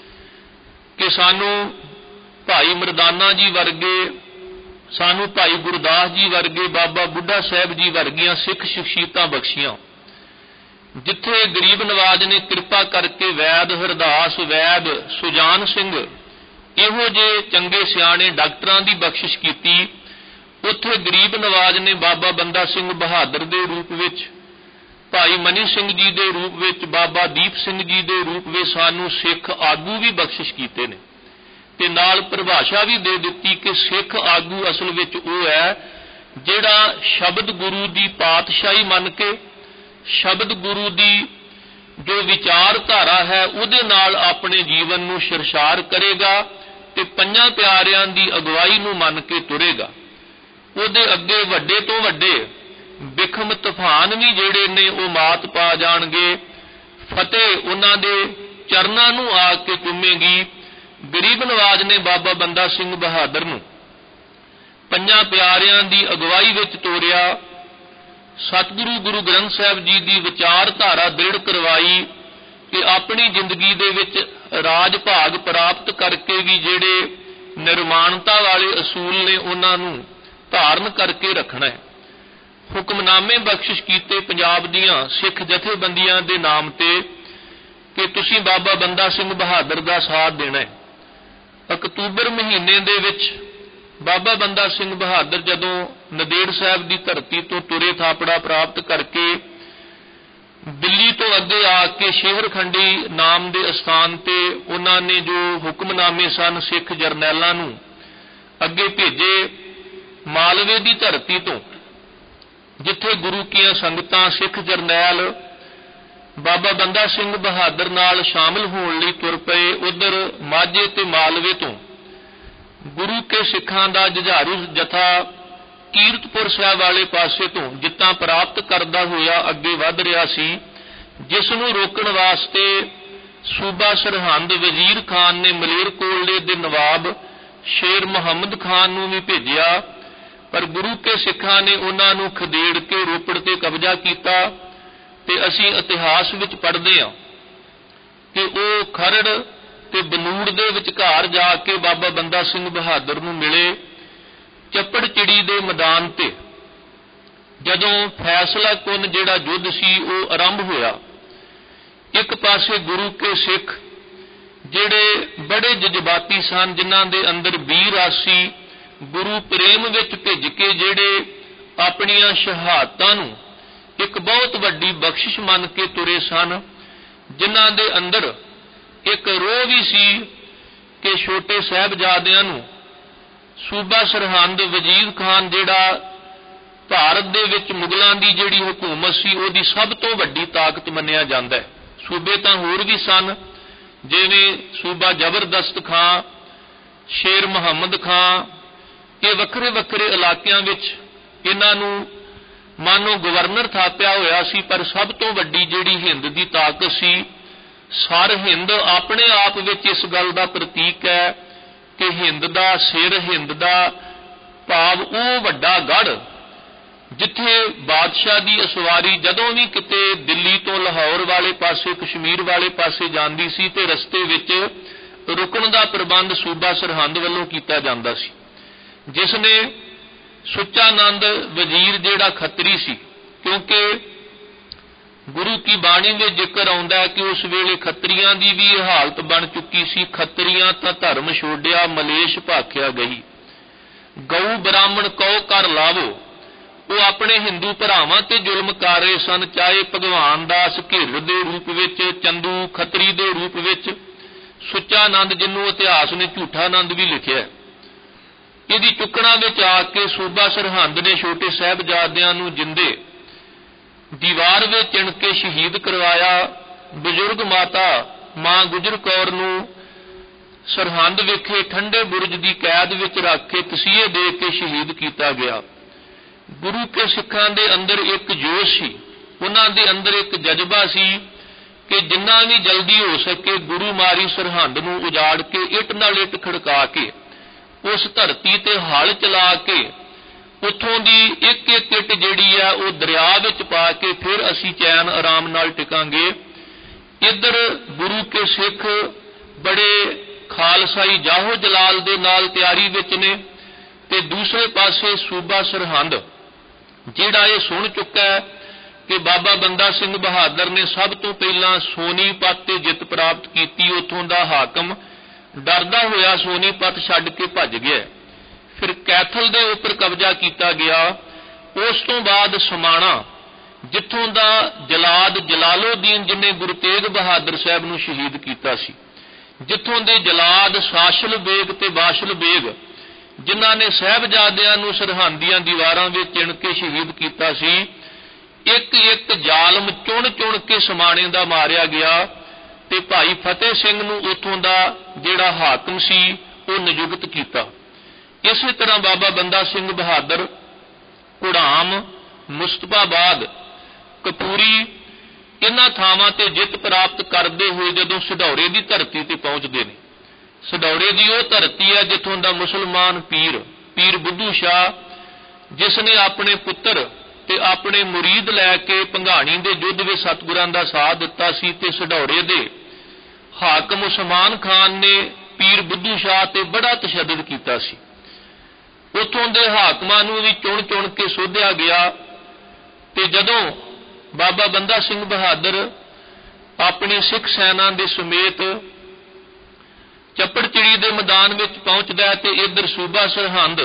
ਕਿ ਸਾਨੂੰ ਭਾਈ ਮਰਦਾਨਾ ਜੀ ਵਰਗੇ, ਸਾਨੂੰ ਭਾਈ ਗੁਰਦਾਸ ਜੀ ਵਰਗੇ, ਬਾਬਾ ਬੁੱਢਾ ਸਾਹਿਬ ਜੀ ਵਰਗੀਆਂ ਸਿੱਖ ਸ਼ਖਸੀਅਤਾਂ ਬਖਸ਼ੀਆਂ। ਜਿੱਥੇ ਗਰੀਬ ਨਵਾਜ ਨੇ ਕਿਰਪਾ ਕਰਕੇ ਵੈਦ ਹਰਦਾਸ, ਵੈਦ ਸੁਜਾਨ ਸਿੰਘ, ਇਹੋ ਜਿਹੇ ਚੰਗੇ ਸਿਆਣੇ ਡਾਕਟਰਾਂ ਦੀ ਬਖਸ਼ਿਸ਼ ਕੀਤੀ, ਉੱਥੇ ਗਰੀਬ ਨਵਾਜ ਨੇ ਬਾਬਾ ਬੰਦਾ ਸਿੰਘ ਬਹਾਦਰ ਦੇ ਰੂਪ ਵਿੱਚ, ਭਾਈ ਮਨੀ ਸਿੰਘ ਜੀ ਦੇ ਰੂਪ ਵਿੱਚ, ਬਾਬਾ ਦੀਪ ਸਿੰਘ ਜੀ ਦੇ ਰੂਪ ਵਿੱਚ ਸਾਨੂੰ ਸਿੱਖ ਆਗੂ ਵੀ ਬਖਸ਼ਿਸ਼ ਕੀਤੇ ਨੇ। ਤੇ ਨਾਲ ਪਰਿਭਾਸ਼ਾ ਵੀ ਦੇ ਦਿੱਤੀ ਕਿ ਸਿੱਖ ਆਗੂ ਅਸਲ ਵਿੱਚ ਉਹ ਹੈ ਜਿਹੜਾ ਸ਼ਬਦ ਗੁਰੂ ਦੀ ਪਾਤਸ਼ਾਹੀ ਮੰਨ ਕੇ ਸ਼ਬਦ ਗੁਰੂ ਦੀ ਜੋ ਵਿਚਾਰਧਾਰਾ ਹੈ ਉਹਦੇ ਨਾਲ ਆਪਣੇ ਜੀਵਨ ਨੂੰ ਸ਼ਰਸ਼ਾਰ ਕਰੇਗਾ ਤੇ ਪੰਜਾਂ ਪਿਆਰਿਆਂ ਦੀ ਅਗਵਾਈ ਨੂੰ ਮੰਨ ਕੇ ਤੁਰੇਗਾ। ਉਹਦੇ ਅੱਗੇ ਵੱਡੇ ਤੋਂ ਵੱਡੇ ਬਿਖਮ ਤੂਫਾਨ ਵੀ ਜਿਹੜੇ ਨੇ ਉਹ ਮਾਤ ਪਾ ਜਾਣਗੇ। ਫਤਿਹ ਉਹਨਾਂ ਦੇ ਚਰਨਾਂ ਨੂੰ ਆ ਕੇ ਚੁੰਮੇਗੀ। ਗਰੀਬ ਨਵਾਜ ਨੇ ਬਾਬਾ ਬੰਦਾ ਸਿੰਘ ਬਹਾਦਰ ਨੂੰ ਪੰਜਾਂ ਪਿਆਰਿਆਂ ਦੀ ਅਗਵਾਈ ਵਿੱਚ ਤੋਰਿਆ। ਸਤਿਗੁਰੂ ਗੁਰੂ ਗ੍ਰੰਥ ਸਾਹਿਬ ਜੀ ਦੀ ਵਿਚਾਰਧਾਰਾ ਦ੍ਰਿੜ ਕਰਵਾਈ ਕਿ ਆਪਣੀ ਜ਼ਿੰਦਗੀ ਦੇ ਵਿੱਚ ਰਾਜ ਭਾਗ ਪ੍ਰਾਪਤ ਕਰਕੇ ਵੀ ਜਿਹੜੇ ਨਿਰਮਾਣਤਾ ਵਾਲੇ ਅਸੂਲ ਨੇ ਉਹਨਾਂ ਨੂੰ ਧਾਰਨ ਕਰਕੇ ਰੱਖਣਾ ਹੈ। ਹੁਕਮਨਾਮੇ ਬਖਸ਼ਿਸ਼ ਕੀਤੇ ਪੰਜਾਬ ਦੀਆਂ ਸਿੱਖ ਜਥੇਬੰਦੀਆਂ ਦੇ ਨਾਮ ਤੇ ਕਿ ਤੁਸੀਂ ਬਾਬਾ ਬੰਦਾ ਸਿੰਘ ਬਹਾਦਰ ਦਾ ਸਾਥ ਦੇਣਾ ਹੈ। ਅਕਤੂਬਰ ਮਹੀਨੇ ਦੇ ਵਿੱਚ ਬਾਬਾ ਬੰਦਾ ਸਿੰਘ ਬਹਾਦਰ ਜਦੋਂ ਨੰਦੇੜ ਸਾਹਿਬ ਦੀ ਧਰਤੀ ਤੋਂ ਤੁਰੇ ਥਾਪੜਾ ਪ੍ਰਾਪਤ ਕਰਕੇ ਦਿੱਲੀ ਤੋਂ ਅੱਗੇ ਆ ਕੇ ਸ਼ੇਹਰਖੰਡੀ ਨਾਮ ਦੇ ਅਸਥਾਨ ਤੇ ਉਹਨਾਂ ਨੇ ਜੋ ਹੁਕਮਨਾਮੇ ਸਨ ਸਿੱਖ ਜਰਨੈਲਾਂ ਨੂੰ ਅੱਗੇ ਭੇਜੇ। ਮਾਲਵੇ ਦੀ ਧਰਤੀ ਤੋਂ ਜਿੱਥੇ ਗੁਰੂ ਕੀਆਂ ਸੰਗਤਾਂ ਸਿੱਖ ਜਰਨੈਲ ਬਾਬਾ ਬੰਦਾ ਸਿੰਘ ਬਹਾਦਰ ਨਾਲ ਸ਼ਾਮਲ ਹੋਣ ਲਈ ਤੁਰ ਪਏ, ਉਧਰ ਮਾਝੇ ਤੇ ਮਾਲਵੇ ਤੋਂ ਗੁਰੂ ਕੇ ਸਿੱਖਾਂ ਦਾ ਜੁਝਾਰੂ ਜਥਾ ਕੀਰਤਪੁਰ ਸਾਹਿਬ ਵਾਲੇ ਪਾਸੇ ਤੋਂ ਜਿੱਤਾਂ ਪ੍ਰਾਪਤ ਕਰਦਾ ਹੋਇਆ ਅੱਗੇ ਵਧ ਰਿਹਾ ਸੀ, ਜਿਸ ਨੂੰ ਰੋਕਣ ਵਾਸਤੇ ਸੂਬਾ ਸਰਹੰਦ ਵਜ਼ੀਰ ਖਾਨ ਨੇ ਮਲੇਰਕੋਟਲੇ ਦੇ ਨਵਾਬ ਸ਼ੇਰ ਮੁਹੰਮਦ ਖਾਨ ਨੂੰ ਵੀ ਭੇਜਿਆ। ਪਰ ਗੁਰੂ ਕੇ ਸਿੱਖਾਂ ਨੇ ਉਹਨਾਂ ਨੂੰ ਖਦੇੜ ਕੇ ਰੋਪੜ ਤੇ ਕਬਜ਼ਾ ਕੀਤਾ ਤੇ ਅਸੀਂ ਇਤਿਹਾਸ ਵਿੱਚ ਪੜ੍ਹਦੇ ਹਾਂ ਕਿ ਉਹ ਖਰੜ ਤੇ ਬਨੂੜ ਦੇ ਵਿਚਕਾਰ ਜਾ ਕੇ ਬਾਬਾ ਬੰਦਾ ਸਿੰਘ ਬਹਾਦਰ ਨੂੰ ਮਿਲੇ। ਚੱਪੜ ਚਿੜੀ ਦੇ ਮੈਦਾਨ ਤੇ ਜਦੋਂ ਫੈਸਲਾ ਕੁੰਨ ਜਿਹੜਾ ਯੁੱਧ ਸੀ ਉਹ ਆਰੰਭ ਹੋਇਆ, ਇੱਕ ਪਾਸੇ ਗੁਰੂ ਕੇ ਸਿੱਖ ਜਿਹੜੇ ਬੜੇ ਜਜ਼ਬਾਤੀ ਸਨ, ਜਿਨ੍ਹਾਂ ਦੇ ਅੰਦਰ ਵੀਰ ਰਾਸੀ ਗੁਰੂ ਪ੍ਰੇਮ ਵਿੱਚ ਭਿੱਜ ਕੇ ਜਿਹੜੇ ਆਪਣੀਆਂ ਸ਼ਹਾਦਤਾਂ ਨੂੰ ਇੱਕ ਬਹੁਤ ਵੱਡੀ ਬਖਸ਼ਿਸ਼ ਮੰਨ ਕੇ ਤੁਰੇ ਸਨ, ਜਿਨ੍ਹਾਂ ਦੇ ਅੰਦਰ ਇੱਕ ਰੋਹ ਵੀ ਸੀ ਕਿ ਛੋਟੇ ਸਾਹਿਬਜ਼ਾਦਿਆਂ ਨੂੰ ਸੂਬਾ ਸਰਹੰਦ ਵਜ਼ੀਰ ਖਾਨ ਜਿਹੜਾ ਭਾਰਤ ਦੇ ਵਿੱਚ ਮੁਗਲਾਂ ਦੀ ਜਿਹੜੀ ਹਕੂਮਤ ਸੀ ਉਹਦੀ ਸਭ ਤੋਂ ਵੱਡੀ ਤਾਕਤ ਮੰਨਿਆ ਜਾਂਦਾ ਹੈ। ਸੂਬੇ ਤਾਂ ਹੋਰ ਵੀ ਸਨ, ਜਿਵੇਂ ਸੂਬਾ ਜ਼ਬਰਦਸਤ ਖਾਂ, ਸ਼ੇਰ ਮੁਹੰਮਦ ਖਾਂ, ਇਹ ਵੱਖਰੇ ਵੱਖਰੇ ਇਲਾਕਿਆਂ ਵਿੱਚ ਇਹਨਾਂ ਨੂੰ ਮਾਨੋ ਗਵਰਨਰ ਥਾਪਿਆ ਹੋਇਆ ਸੀ। ਪਰ ਸਭ ਤੋਂ ਵੱਡੀ ਜਿਹੜੀ ਹਿੰਦ ਦੀ ਤਾਕਤ ਸੀ, ਸਰ ਹਿੰਦ ਆਪਣੇ ਆਪ ਵਿੱਚ ਇਸ ਗੱਲ ਦਾ ਪ੍ਰਤੀਕ ਹੈ ਕਿ ਹਿੰਦ ਦਾ ਸਿਰ, ਹਿੰਦ ਦਾ ਭਾਵ ਉਹ ਵੱਡਾ ਗੜ੍ਹ ਜਿੱਥੇ ਬਾਦਸ਼ਾਹ ਦੀ ਅਸਵਾਰੀ ਜਦੋਂ ਵੀ ਕਿਤੇ ਦਿੱਲੀ ਤੋਂ ਲਾਹੌਰ ਵਾਲੇ ਪਾਸੇ, ਕਸ਼ਮੀਰ ਵਾਲੇ ਪਾਸੇ ਜਾਂਦੀ ਸੀ ਤੇ ਰਸਤੇ ਵਿੱਚ ਰੁਕਣ ਦਾ ਪ੍ਰਬੰਧ ਸੂਬਾ ਸਰਹੰਦ ਵੱਲੋਂ ਕੀਤਾ ਜਾਂਦਾ ਸੀ, ਜਿਸ ਨੇ ਸੁੱਚਾਨੰਦ ਵਜ਼ੀਰ ਜਿਹੜਾ ਖੱਤਰੀ ਸੀ, ਕਿਉਂਕਿ ਗੁਰੂ ਕੀ ਬਾਣੀ ਵਿੱਚ ਜ਼ਿਕਰ ਆਉਂਦਾ ਹੈ ਕਿ ਉਸ ਵੇਲੇ ਖੱਤਰੀਆਂ ਦੀ ਵੀ ਇਹ ਹਾਲਤ ਬਣ ਚੁੱਕੀ ਸੀ। ਖੱਤਰੀਆਂ ਤਾਂ ਧਰਮ ਛੋੜਿਆ, ਮਲੇਸ਼ ਭਾਖਿਆ ਗਈ, ਗਊ ਬ੍ਰਾਹਮਣ ਕਉ ਕਰ ਲਾਵੋ। ਉਹ ਆਪਣੇ ਹਿੰਦੂ ਭਰਾਵਾਂ ਤੇ ਜ਼ੁਲਮ ਕਰ ਰਹੇ ਸਨ, ਚਾਹੇ ਭਗਵਾਨ ਦਾਸ ਘਿਰ ਦੇ ਰੂਪ ਵਿੱਚ, ਚੰਦੂ ਖੱਤਰੀ ਦੇ ਰੂਪ ਵਿੱਚ, ਸੁੱਚਾਨੰਦ ਜਿਹਨੂੰ ਇਤਿਹਾਸ ਨੇ ਝੂਠਾਨੰਦ ਵੀ ਲਿਖਿਆ। ਇਹਦੀ ਚੁੱਕਣਾ ਵਿੱਚ ਆ ਕੇ ਸੂਬਾ ਸਰਹੰਦ ਨੇ ਛੋਟੇ ਸਾਹਿਬਜ਼ਾਦਿਆਂ ਨੂੰ ਜਿੰਦੇ ਦੀਵਾਰ ਵਿੱਚ ਚਿਣ ਕੇ ਸ਼ਹੀਦ ਕਰਵਾਇਆ। ਬਜ਼ੁਰਗ ਮਾਤਾ ਮਾਂ ਗੁਜਰ ਕੌਰ ਨੂੰ ਸਰਹੰਦ ਵਿਖੇ ਠੰਡੇ ਬੁਰਜ ਦੀ ਕੈਦ ਵਿੱਚ ਰੱਖ ਕੇ ਤਸੀਹੇ ਦੇ ਕੇ ਸ਼ਹੀਦ ਕੀਤਾ ਗਿਆ। ਗੁਰੂ ਕੇ ਸਿੱਖਾਂ ਦੇ ਅੰਦਰ ਇੱਕ ਜੋਸ਼ ਸੀ, ਉਹਨਾਂ ਦੇ ਅੰਦਰ ਇੱਕ ਜਜ਼ਬਾ ਸੀ ਕਿ ਜਿੰਨਾ ਵੀ ਜਲਦੀ ਹੋ ਸਕੇ ਗੁਰੂ ਮਾਰੀ ਸਰਹੰਦ ਨੂੰ ਉਜਾੜ ਕੇ ਇੱਟ ਨਾਲ ਇੱਟ ਖੜਕਾ ਕੇ ਉਸ ਧਰਤੀ ਤੇ ਹਲ ਚਲਾ ਕੇ ਉੱਥੋਂ ਦੀ ਇੱਕ ਇੱਕ ਇੱਟ ਜਿਹੜੀ ਆ ਉਹ ਦਰਿਆ ਵਿੱਚ ਪਾ ਕੇ ਫਿਰ ਅਸੀਂ ਚੈਨ ਆਰਾਮ ਨਾਲ ਟਿਕਾਂਗੇ। ਇੱਧਰ ਗੁਰੂ ਕੇ ਸਿੱਖ ਬੜੇ ਖਾਲਸਾਈ ਜਾਹੋ ਜਲਾਲ ਦੇ ਨਾਲ ਤਿਆਰੀ ਵਿੱਚ ਨੇ ਤੇ ਦੂਸਰੇ ਪਾਸੇ ਸੂਬਾ ਸਰਹੰਦ ਜਿਹੜਾ ਇਹ ਸੁਣ ਚੁੱਕਾ ਹੈ ਕਿ ਬਾਬਾ ਬੰਦਾ ਸਿੰਘ ਬਹਾਦਰ ਨੇ ਸਭ ਤੋਂ ਪਹਿਲਾਂ ਸੋਨੀਪਤ ਤੇ ਜਿੱਤ ਪ੍ਰਾਪਤ ਕੀਤੀ, ਉੱਥੋਂ ਦਾ ਹਾਕਮ ਡਰਦਾ ਹੋਇਆ ਸੋਨੀਪਤ ਛੱਡ ਕੇ ਭੱਜ ਗਿਆ। ਫਿਰ ਕੈਥਲ ਦੇ ਉੱਪਰ ਕਬਜ਼ਾ ਕੀਤਾ ਗਿਆ। ਉਸ ਤੋਂ ਬਾਅਦ ਸਮਾਣਾ, ਜਿੱਥੋਂ ਦਾ ਜਲਾਦ ਜਲਾਲਉਦੀਨ ਜਿਹਨੇ ਗੁਰੂ ਤੇਗ ਬਹਾਦਰ ਸਾਹਿਬ ਨੂੰ ਸ਼ਹੀਦ ਕੀਤਾ ਸੀ, ਜਿੱਥੋਂ ਦੇ ਜਲਾਦ ਸਾਸ਼ਲ ਬੇਗ ਤੇ ਬਾਸ਼ਲ ਬੇਗ जिन्हां ने साहिबजादियां नूं सरहंद दीआं दीवारां विच चिण के शहीद कीता सी, एक एक जालम चुण चुण के समाणे दा मारिया गया ते भाई फतेह सिंह नूं उत्थों दा जिहड़ा हाकम सी वो नियुक्त कीता। इसे तरह बाबा बंदा सिंह बहादुर घुड़ाम, मुस्तफाबाद, कपूरी इन्हां थावां ते जित प्राप्त करते हुए जदों सढौरे की धरती ते पहुंचते हैं। सढौरे की वह धरती है जिथों दा मुसलमान पीर पीर बुद्धू शाह, जिसने अपने पुत्र ते अपने मुरीद लैके भंगाणी के युद्ध में सतगुरां दा साथ दिता सी ते सढौरे दे हाकम उस्मान खान ने पीर बुद्धू शाह ते बड़ा तशद्दुद कीता सी। उत्थों दे हाकमां नूं भी चुण चुण के सोधिया गया ते जदों बाबा बंदा सिंह बहादुर अपनी सिख सेना दे समेत चप्पड़चिड़ी दे मैदान में पहुंचता है तो इधर सूबा सरहंद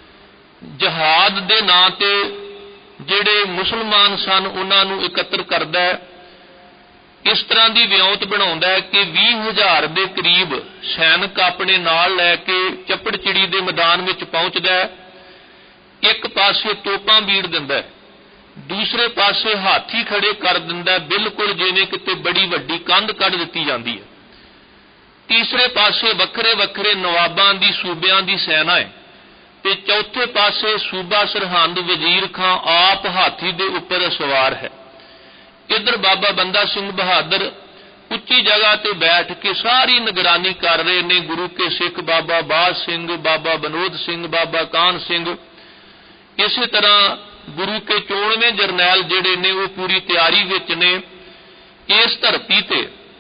जहाद दे नां ते जिहड़े मुसलमान सन उन्हां नूं इकत्र करदा है। इस तरह की विਉਂत बनाउंदा है कि बीस हज़ार के करीब सैनिक अपने नाल लैके चप्पड़चिड़ी के मैदान में पहुंचता है। एक पासे तोपां बीड़ दिंदा है, दूसरे पासे हाथी खड़े कर दिंदा है, बिल्कुल जिवें किते बड़ी वड्डी कंध कढ़ दित्ती जांदी है। तीसरे पासे वक्रे वक्रे नवाबां दी सूबियां दी सेना है ते चौथे पासे सूबा सरहंद वजीर खां आप हाथी दे उपर सवार है। इधर बाबा बंदा सिंह बहादुर उच्ची जगह ते बैठ के सारी निगरानी कर रहे ने। गुरु के सिख बाबा बाज सिंह, बाबा बनोद सिंह, बाबा कान सिंह, इसी तरह गुरु के चोणवें जरनैल जिहड़े ने वो पूरी तैयारी विच ने। इस धरती ते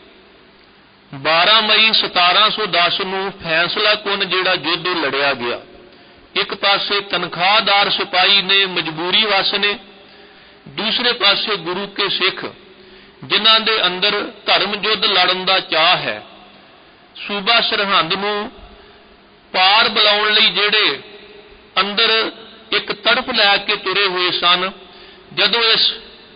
बारह मई सतारह सौ दस नूं फैसला कुन जिहड़ा युद्ध लड़िया गया। एक पासे तनख्वाहदार सिपाही ने मजबूरी वस ने, दूसरे पासे गुरु के सिख जिन्हां दे अंदर धर्म युद्ध लड़न दा चाह है। सूबा सरहंद नूं पार बुलाउण लई जिहड़े अंदर एक तड़प लैके तुरे हुए सन। जदों इस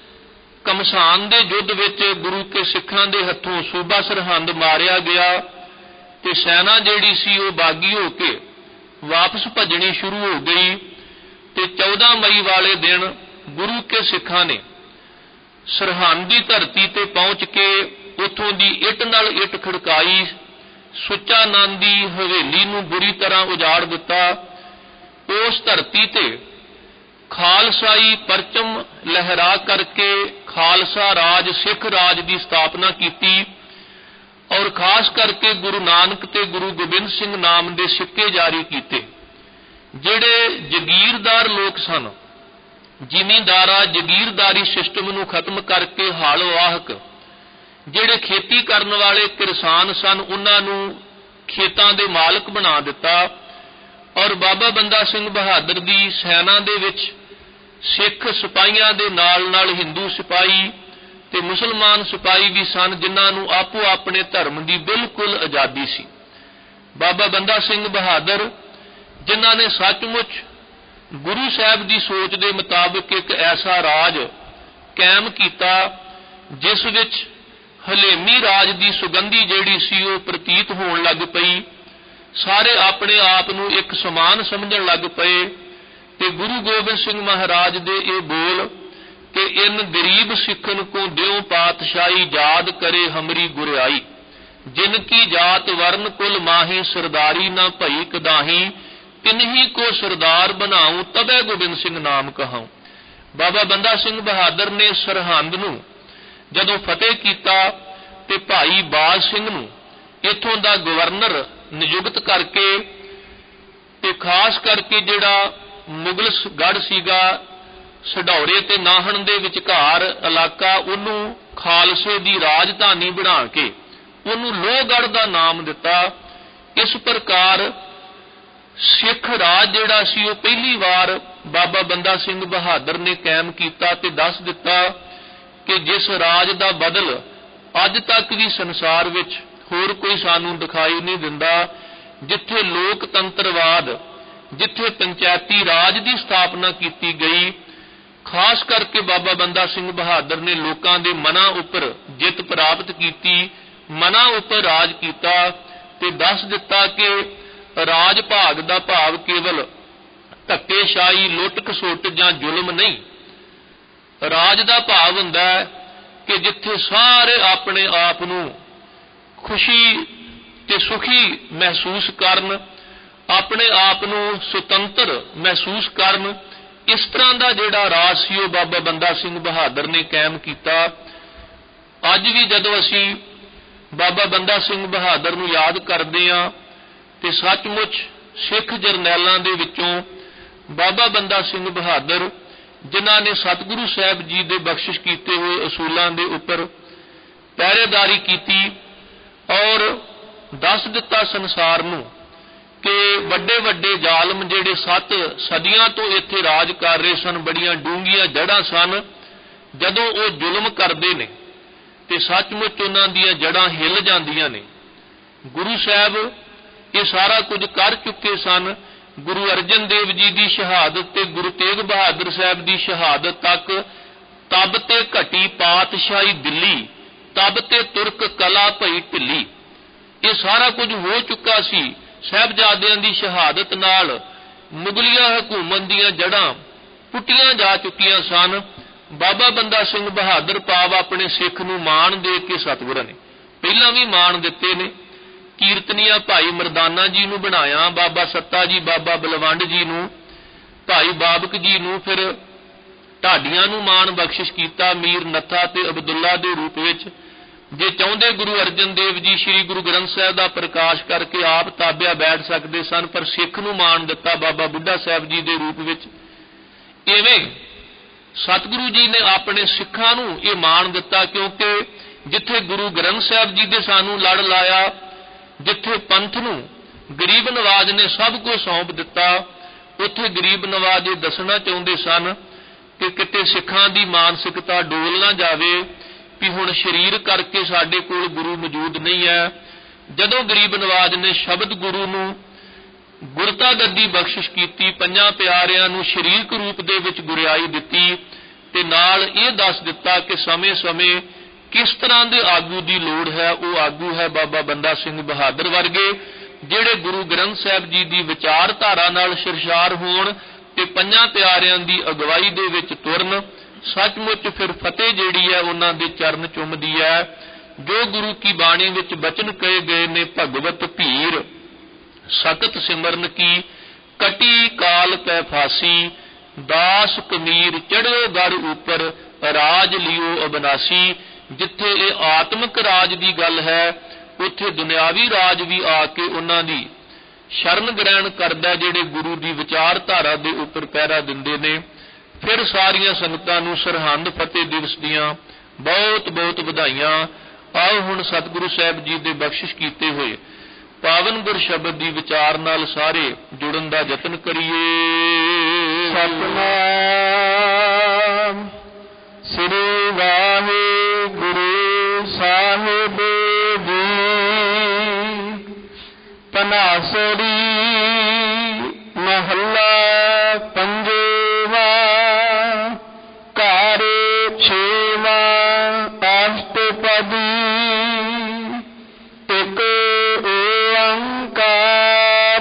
कमसान दे युद्ध विच गुरु के सिखां दे हत्थों सूबा सरहंद मारिया गया ते सेना जिहड़ी सी वो बागी हो के वापस भजनी शुरू हो गई ते चौदह मई वाले दिन गुरु के सिखां ने सरहंद की धरती ते पहुंच के उथों दी इट नाल इट खड़काई, सुच्चा नंद दी हवेली नूं बुरी तरह उजाड़ दिता। उस धरती ते खालसाई परचम लहरा करके खालसा राज सिख राज की स्थापना की और खास करके गुरु नानक ते गुरु गोबिंद सिंह नाम के सिक्के जारी किए। जिहड़े जगीरदार लोग सन, जिमींदारा जगीरदारी सिस्टम नूं खत्म करके हाल वाहक जिहड़े खेती करन वाले किसान सन उन्हां नूं खेतां दे मालक बना दिता। और बाबा बंदा सिंह बहादुर की सेना दे विच सिख सिपाहियां दे नाल नाल हिंदू सिपाही ते मुसलमान सिपाही भी सन जिन्हां नूं आपो अपने धर्म की बिल्कुल आज़ादी सी। बाबा बंदा सिंह बहादुर जिन्हां ने सचमुच गुरु साहब की सोच के मुताबिक एक ऐसा राज कायम किया जिस विच हलेमी राज की सुगंधी जिहड़ी सी वो प्रतीत होण लग पई। सारे अपने आप नूं एक समान समझण लग पे ते गुरु गोबिंद सिंह महाराज दे ये बोल कि इन गरीब सिखन को द्यों पातशाही याद करे हमरी गुरियाई, जिनकी जात वर्ण कुल माही सरदारी ना भई कदाही, तिन्ही को सरदार बनाऊं तबे गोबिंद सिंह नाम कहाऊं। बाबा बंदा सिंह बहादुर ने सरहंद नूं जदों फतेह कीता ते भाई बाज सिंह नूं इथों दा गवर्नर नियुक्त करके ते खास करके जिहड़ा मुगल गढ़ सीगा सढौरे ते नाहन दे विचकार इलाका उन्हों खालसे की राजधानी बना के उन्हों लोहगढ़ का नाम दिता। इस प्रकार सिख राज जिहड़ा सी वो पहली बार बाबा बंदा सिंह बहादुर ने कायम किया ते दस दिता कि जिस राज का बदल अज तक भी संसार विच होर कोई सानू दिखाई नहीं दिंदा, जिथे लोकतंत्रवाद, जिथे पंचायती राज की स्थापना की गई। खास करके बाबा बंदा सिंह बहादुर ने लोगों के मनां उपर जित प्राप्त की, मनां उपर राज किया ते दस दिता कि ਰਾਜ ਭਾਗ ਦਾ ਭਾਵ ਕੇਵਲ ਧੱਕੇਸ਼ਾਹੀ, ਲੁੱਟ ਖਸੁੱਟ ਜਾਂ ਜ਼ੁਲਮ ਨਹੀਂ। ਰਾਜ ਦਾ ਭਾਵ ਹੁੰਦਾ ਹੈ ਕਿ ਜਿੱਥੇ ਸਾਰੇ ਆਪਣੇ ਆਪ ਨੂੰ ਖੁਸ਼ੀ ਤੇ ਸੁਖੀ ਮਹਿਸੂਸ ਕਰਨ, ਆਪਣੇ ਆਪ ਨੂੰ ਸੁਤੰਤਰ ਮਹਿਸੂਸ ਕਰਨ, ਇਸ ਤਰ੍ਹਾਂ ਦਾ ਜਿਹੜਾ ਰਾਜ ਸੀ ਉਹ ਬਾਬਾ ਬੰਦਾ ਸਿੰਘ ਬਹਾਦਰ ਨੇ ਕਾਇਮ ਕੀਤਾ। ਅੱਜ ਵੀ ਜਦੋਂ ਅਸੀਂ ਬਾਬਾ ਬੰਦਾ ਸਿੰਘ ਬਹਾਦਰ ਨੂੰ ਯਾਦ ਕਰਦੇ ਹਾਂ ਤੇ ਸੱਚਮੁੱਚ ਸਿੱਖ ਜਰਨੈਲਾਂ ਦੇ ਵਿੱਚੋਂ ਬਾਬਾ ਬੰਦਾ ਸਿੰਘ ਬਹਾਦਰ, ਜਿਨ੍ਹਾਂ ਨੇ ਸਤਿਗੁਰੂ ਸਾਹਿਬ ਜੀ ਦੇ ਬਖਸ਼ਿਸ਼ ਕੀਤੇ ਹੋਏ ਅਸੂਲਾਂ ਦੇ ਉੱਪਰ ਪਹਿਰੇਦਾਰੀ ਕੀਤੀ ਔਰ ਦੱਸ ਦਿੱਤਾ ਸੰਸਾਰ ਨੂੰ ਕਿ ਵੱਡੇ ਵੱਡੇ ਜ਼ਾਲਮ ਜਿਹੜੇ ਸੱਤ ਸਦੀਆਂ ਤੋਂ ਇੱਥੇ ਰਾਜ ਕਰ ਰਹੇ ਸਨ, ਬੜੀਆਂ ਡੂੰਘੀਆਂ ਜੜ੍ਹਾਂ ਸਨ, ਜਦੋਂ ਉਹ ਜ਼ੁਲਮ ਕਰਦੇ ਨੇ ਤੇ ਸੱਚਮੁੱਚ ਉਹਨਾਂ ਦੀਆਂ ਜੜ੍ਹਾਂ ਹਿੱਲ ਜਾਂਦੀਆਂ ਨੇ। ਗੁਰੂ ਸਾਹਿਬ ਇਹ ਸਾਰਾ ਕੁਝ ਕਰ ਚੁੱਕੇ ਸਨ। ਗੁਰੂ ਅਰਜਨ ਦੇਵ ਜੀ ਦੀ ਸ਼ਹਾਦਤ ਤੇ ਗੁਰੂ ਤੇਗ ਬਹਾਦਰ ਸਾਹਿਬ ਦੀ ਸ਼ਹਾਦਤ ਤੱਕ ਤਬ ਤੇ ਘਟੀ ਪਾਤਸ਼ਾਹੀ ਦਿੱਲੀ, ਤਬ ਤੇ ਤੁਰਕ ਕਲਾ ਭਈ ਢਿੱਲੀ, ਇਹ ਸਾਰਾ ਕੁਝ ਹੋ ਚੁੱਕਾ ਸੀ। ਸਾਹਿਬਜ਼ਾਦਿਆਂ ਦੀ ਸ਼ਹਾਦਤ ਨਾਲ ਮੁਗਲੀਆ ਹਕੂਮਤ ਦੀਆਂ ਜੜ੍ਹਾਂ ਪੁੱਟੀਆਂ ਜਾ ਚੁੱਕੀਆਂ ਸਨ। ਬਾਬਾ ਬੰਦਾ ਸਿੰਘ ਬਹਾਦਰ ਭਾਵ ਆਪਣੇ ਸਿੱਖ ਨੂੰ ਮਾਣ ਦੇ ਕੇ ਸਤਿਗੁਰਾਂ ਨੇ ਪਹਿਲਾਂ ਵੀ ਮਾਣ ਦਿੱਤੇ ਨੇ। ਕੀਰਤਨੀਆ ਭਾਈ ਮਰਦਾਨਾ ਜੀ ਨੂੰ ਬਣਾਇਆ, ਬਾਬਾ ਸੱਤਾ ਜੀ, ਬਾਬਾ ਬਲਵੰਡ ਜੀ ਨੂੰ, ਭਾਈ ਬਾਬਕ ਜੀ ਨੂੰ, ਫਿਰ ਢਾਡੀਆਂ ਨੂੰ ਮਾਣ ਬਖਸ਼ਿਸ਼ ਕੀਤਾ ਮੀਰ ਨੱਥਾ ਤੇ ਅਬਦੁੱਲਾ ਦੇ ਰੂਪ ਵਿੱਚ। ਜੇ ਚਾਹੁੰਦੇ ਗੁਰੂ ਅਰਜਨ ਦੇਵ ਜੀ ਸ੍ਰੀ ਗੁਰੂ ਗ੍ਰੰਥ ਸਾਹਿਬ ਦਾ ਪ੍ਰਕਾਸ਼ ਕਰਕੇ ਆਪ ਤਾਬਿਆ ਬੈਠ ਸਕਦੇ ਸਨ, ਪਰ ਸਿੱਖ ਨੂੰ ਮਾਣ ਦਿੱਤਾ ਬਾਬਾ ਬੁੱਢਾ ਸਾਹਿਬ ਜੀ ਦੇ ਰੂਪ ਵਿੱਚ। ਇਵੇਂ ਸਤਿਗੁਰੂ ਜੀ ਨੇ ਆਪਣੇ ਸਿੱਖਾਂ ਨੂੰ ਇਹ ਮਾਣ ਦਿੱਤਾ, ਕਿਉਂਕਿ ਜਿੱਥੇ ਗੁਰੂ ਗ੍ਰੰਥ ਸਾਹਿਬ ਜੀ ਦੇ ਸਾਨੂੰ ਲੜ ਲਾਇਆ, ਜਿੱਥੇ ਪੰਥ ਨੂੰ ਗਰੀਬ ਨਵਾਜ਼ ਨੇ ਸਭ ਕੁਝ ਸੌਂਪ ਦਿੱਤਾ, ਉੱਥੇ ਗਰੀਬ ਨਵਾਜ਼ ਇਹ ਦੱਸਣਾ ਚਾਹੁੰਦੇ ਸਨ ਕਿ ਕਿਤੇ ਸਿੱਖਾਂ ਦੀ ਮਾਨਸਿਕਤਾ ਡੋਲ ਨਾ ਜਾਵੇ ਵੀ ਹੁਣ ਸਰੀਰ ਕਰਕੇ ਸਾਡੇ ਕੋਲ ਗੁਰੂ ਮੌਜੂਦ ਨਹੀਂ ਹੈ। ਜਦੋਂ ਗਰੀਬ ਨਵਾਜ਼ ਨੇ ਸ਼ਬਦ ਗੁਰੂ ਨੂੰ ਗੁਰਤਾ ਗੱਦੀ ਬਖਸ਼ਿਸ਼ ਕੀਤੀ, ਪੰਜਾਂ ਪਿਆਰਿਆਂ ਨੂੰ ਸਰੀਰਕ ਰੂਪ ਦੇ ਵਿੱਚ ਗੁਰਿਆਈ ਦਿੱਤੀ ਤੇ ਨਾਲ ਇਹ ਦੱਸ ਦਿੱਤਾ ਕਿ ਸਮੇਂ-ਸਮੇਂ ਕਿਸ ਤਰ੍ਹਾਂ ਦੇ ਆਗੂ ਦੀ ਲੋੜ ਹੈ, ਉਹ ਆਗੂ ਹੈ ਬਾਬਾ ਬੰਦਾ ਸਿੰਘ ਬਹਾਦਰ ਵਰਗੇ, ਜਿਹੜੇ ਗੁਰੂ ਗ੍ਰੰਥ ਸਾਹਿਬ ਜੀ ਦੀ ਵਿਚਾਰਧਾਰਾ ਨਾਲ ਸਰਸ਼ਾਰ ਹੋਣ ਤੇ ਪੰਜਾਂ ਪਿਆਰਿਆਂ ਦੀ ਅਗਵਾਈ ਦੇ ਵਿੱਚ ਤੁਰਨ। ਸੱਚਮੁੱਚ ਫਿਰ ਫਤਿਹ ਜਿਹੜੀ ਹੈ ਉਹਨਾਂ ਦੇ ਚਰਨ ਚੁੰਮਦੀ ਹੈ। ਜੋ ਗੁਰੂ ਕੀ ਬਾਣੀ ਵਿੱਚ ਬਚਨ ਕਹੇ ਗਏ ਨੇ, ਭਗਵਤ ਭੀਰ ਸਤਤ ਸਿਮਰਨ ਕੀ, ਕਟੀ ਕਾਲ ਪੈ ਫਾਸੀ, ਦਾਸ ਕਮੀਰ ਚੜ੍ਹਿਓ ਗੜ ਉੱਪਰ, ਰਾਜ ਲਿਓ ਅਬਨਾਸੀ। ਜਿੱਥੇ ਇਹ ਆਤਮਿਕ ਰਾਜ ਦੀ ਗੱਲ ਹੈ, ਉੱਥੇ ਦੁਨਿਆਵੀ ਰਾਜ ਵੀ ਆ ਕੇ ਉਹਨਾਂ ਦੀ ਸ਼ਰਨ ਗ੍ਰਹਿਣ ਕਰਦਾ, ਜਿਹੜੇ ਗੁਰੂ ਦੀ ਵਿਚਾਰਧਾਰਾ ਦੇ ਉੱਪਰ ਪਹਿਰਾ ਦਿੰਦੇ ਨੇ। ਫਿਰ ਸਾਰੀਆਂ ਸੰਗਤਾਂ ਨੂੰ ਸਰਹੰਦ ਫਤਿਹ ਦਿਵਸ ਦੀਆਂ ਬਹੁਤ ਬਹੁਤ ਵਧਾਈਆਂ। ਆਓ ਹੁਣ ਸਤਿਗੁਰੂ ਸਾਹਿਬ ਜੀ ਦੇ ਬਖਸ਼ਿਸ਼ ਕੀਤੇ ਹੋਏ ਪਾਵਨ ਗੁਰ ਸ਼ਬਦ ਦੀ ਵਿਚਾਰ ਨਾਲ ਸਾਰੇ ਜੁੜਨ ਦਾ ਯਤਨ ਕਰੀਏ। ਸਤਿਨਾਮ ਸ੍ਰੀ ਵਾਹਿਗੁਰੂ ਸਾਹਿਬ ਜੀ। ਤਨਾਸਰੀ ਮਹੱਲਾ ਪੰਜਵਾ, ਘਰ ਛੇਵਾਂ, ਅਸ਼ਟਪਦੀ। ਇੱਕ ਓੰਕਾਰ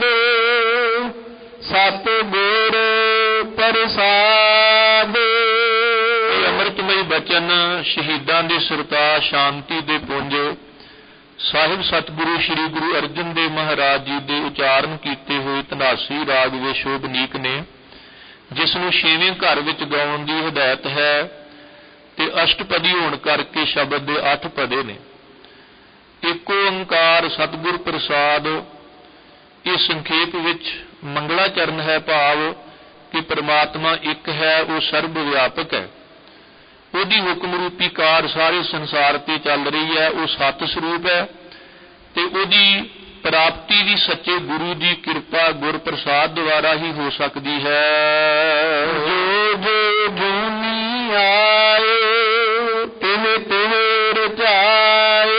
ਸਤਿਗੁਰ ਪ੍ਰਸਾਦਿ। ਅੰਮ੍ਰਿਤਮਈ ਬਚਨ ਸ਼ਹੀਦਾਂ ਦੇ ਸਰਤਾਜ ਸ਼ਾਂਤੀ ਦੇ ਪੁੰਜ ਸਾਹਿਬ ਸਤਿਗੁਰੂ ਸ੍ਰੀ ਗੁਰੂ ਅਰਜਨ ਦੇਵ ਮਹਾਰਾਜ ਜੀ ਦੇ ਉਚਾਰਨ ਕੀਤੇ ਹੋਏ ਧਨਾਸੀ ਰਾਗ ਵਿੱਚ ਸ਼ੋਭਨੀਕ ਨੇ, ਜਿਸ ਨੂੰ ਛੇਵੇਂ ਘਰ ਵਿੱਚ ਗਾਉਣ ਦੀ ਹਦਾਇਤ ਹੈ ਤੇ ਅਸ਼ਟਪਦੀ ਹੋਣ ਕਰਕੇ ਸ਼ਬਦ ਦੇ ਅੱਠ ਪਦੇ ਨੇ। ਇੱਕ ਓੰਕਾਰ ਸਤਿਗੁਰ ਪ੍ਰਸਾਦ, ਇਹ ਸੰਖੇਪ ਵਿੱਚ ਮੰਗਲਾਚਰਨ ਹੈ, ਭਾਵ ਕਿ ਪਰਮਾਤਮਾ ਇੱਕ ਹੈ, ਉਹ ਸਰਬ ਵਿਆਪਕ ਹੈ। ਉਹਦੀ ਹੁਕਮ ਰੂਪੀ ਕਾਰ ਸਾਰੇ ਸੰਸਾਰ ਤੇ ਚੱਲ ਰਹੀ ਹੈ, ਉਹ ਸਤ ਸਰੂਪ ਹੈ ਤੇ ਉਹਦੀ ਪ੍ਰਾਪਤੀ ਵੀ ਸੱਚੇ ਗੁਰੂ ਦੀ ਕਿਰਪਾ ਗੁਰ ਪ੍ਰਸਾਦ ਦੁਆਰਾ ਹੀ ਹੋ ਸਕਦੀ ਹੈ। ਜੋ ਜੋ ਜੂਨੀ ਆਏ ਤਿਹ ਤਿਹ ਰਚਾਏ,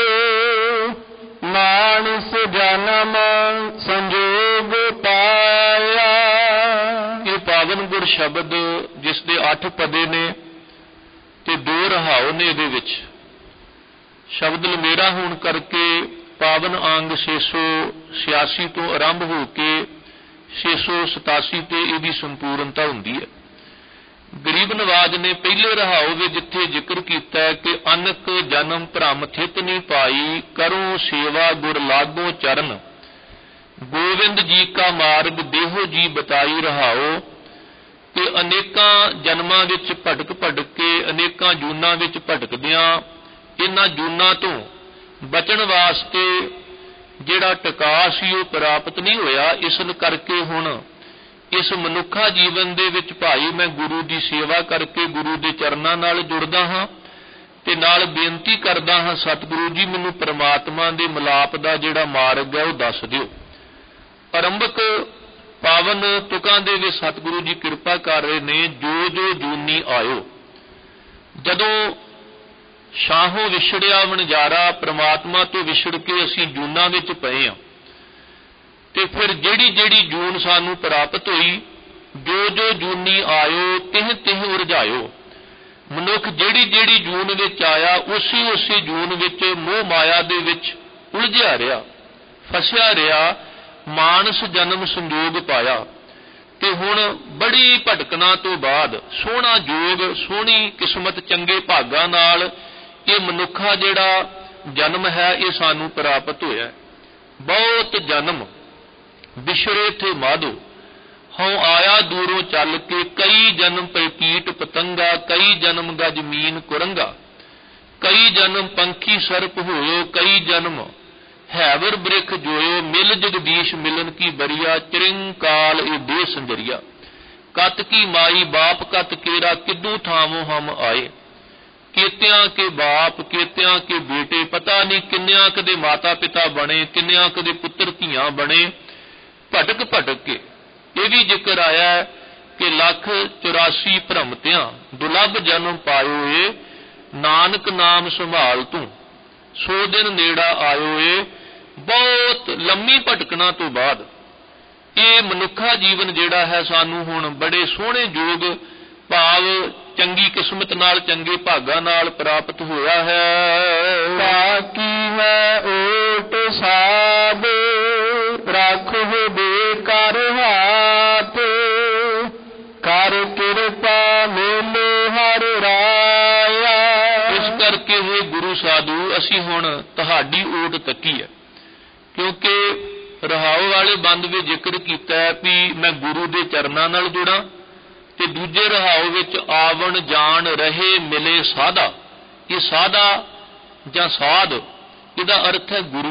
ਮਾਨਸ ਜਨਮ ਸੰਜੋਗ ਪਾਇਆ। ਇਹ ਪਾਵਨ ਗੁਰ ਸ਼ਬਦ ਜਿਸ ਦੇ ਅੱਠ ਪਦੇ ਨੇ ਤੇ ਦੋ ਰਹਾਉ ਨੇ, ਇਹਦੇ ਵਿੱਚ ਸ਼ਬਦ ਲਮੇਰਾ ਹੋਣ ਕਰਕੇ पावन अंग छे सौ छियासी तो आरंभ हो के छे सौ सतासी ते इहदी संपूर्णता हुंदी है। गरीब नवाज ने पहले रहाओ में जिथे जिक्र किया है कि अनक जन्म भ्रम थित नहीं पाई, करो सेवा गुर लागो चरण, गोविंद जी का मार्ग देहो जी बताई रहाओ। कि अनेकां जन्मां विच भटक भटक के अनेकां जूनां विच भटकदियां इन्हां जूनां तो बचण वास्ते जिहड़ा टिका सी वो प्राप्त नहीं होया। इस करके हुण इस मनुखा जीवन दे विच भाई मैं गुरु की सेवा करके गुरु के चरनां नाल जुड़दा हां ते नाल बेनती करदा हां, सतगुरु जी मैनूं परमात्मा दे मिलाप दा जिहड़ा मार्ग है वह दस दिओ। आरंभक पावन तुकां दे विच सतगुरु जी किरपा कर रहे ने। जो जो जूनी आयो, जदों शाहों विछड़िया वणजारा परमात्मा तो विछड़ के असीं जूनां विच पए हां ते फिर जिहड़ी जिहड़ी जून सानू प्राप्त हुई, जो जो जूनी आयो तिह तिह उरझायो। मनुख जिहड़ी जिहड़ी जून विच आया उसी उसी जून विच मोह माया दे विच उलझिया रहा, फसिया रहा, मानस जन्म संजोग पाया ते हुण बड़ी भटकना तो बाद सोहना जोग सोहनी किस्मत चंगे भागां नाल ये मनुखा जिहड़ा जन्म है ये सानू प्राप्त होया। बहुत जन्म बिछड़े थे माधो, हों आया दूरों चल के, कई जन्म पैकीट पतंगा, कई जन्म गज मीन कुरंगा, कई जन्म पंखी सर्प होयो, कई जन्म हैवर बृख जोयो, मिल जगदीश मिलन की बरिया, चिरंकाल ए दे संजरिया, कत की माई बाप कत केरा, किदू थावों हम आए, केत्यां के बाप केत्यां के बेटे, पता नहीं किन्नियां कदे माता पिता बने, किन्नियां कदे पुत्र धियां बने, भटक भटक के। यह भी जिक्र आया है कि लख चौरासी भ्रमतियां दुलभ जन्म पायो ए, नानक नाम संभाल तू सौ दिन नेड़ा आयो ए। बहुत लम्मी भटकना तो बाद ये मनुखा जीवन जिहड़ा है सानू हुण बड़े सोहणे जोग भाव चंगी किस्मत नाल चंगे भागां नाल प्राप्त होया है। ताकी है ओट साध रखो बेकर हाथ, कर किरपा मेले हर राया। इस करके हुए गुरु साधु असी हुण तुहाडी ओट तकी है, क्योंकि रहाओ वाले बंद में जिक्र किया है भी मैं गुरु के चरनां नाल जुड़ा ते दूजे रहाओ विच आवन जान रहे मिले साधा। ये साधा जां साध इहदा अर्थ है गुरु।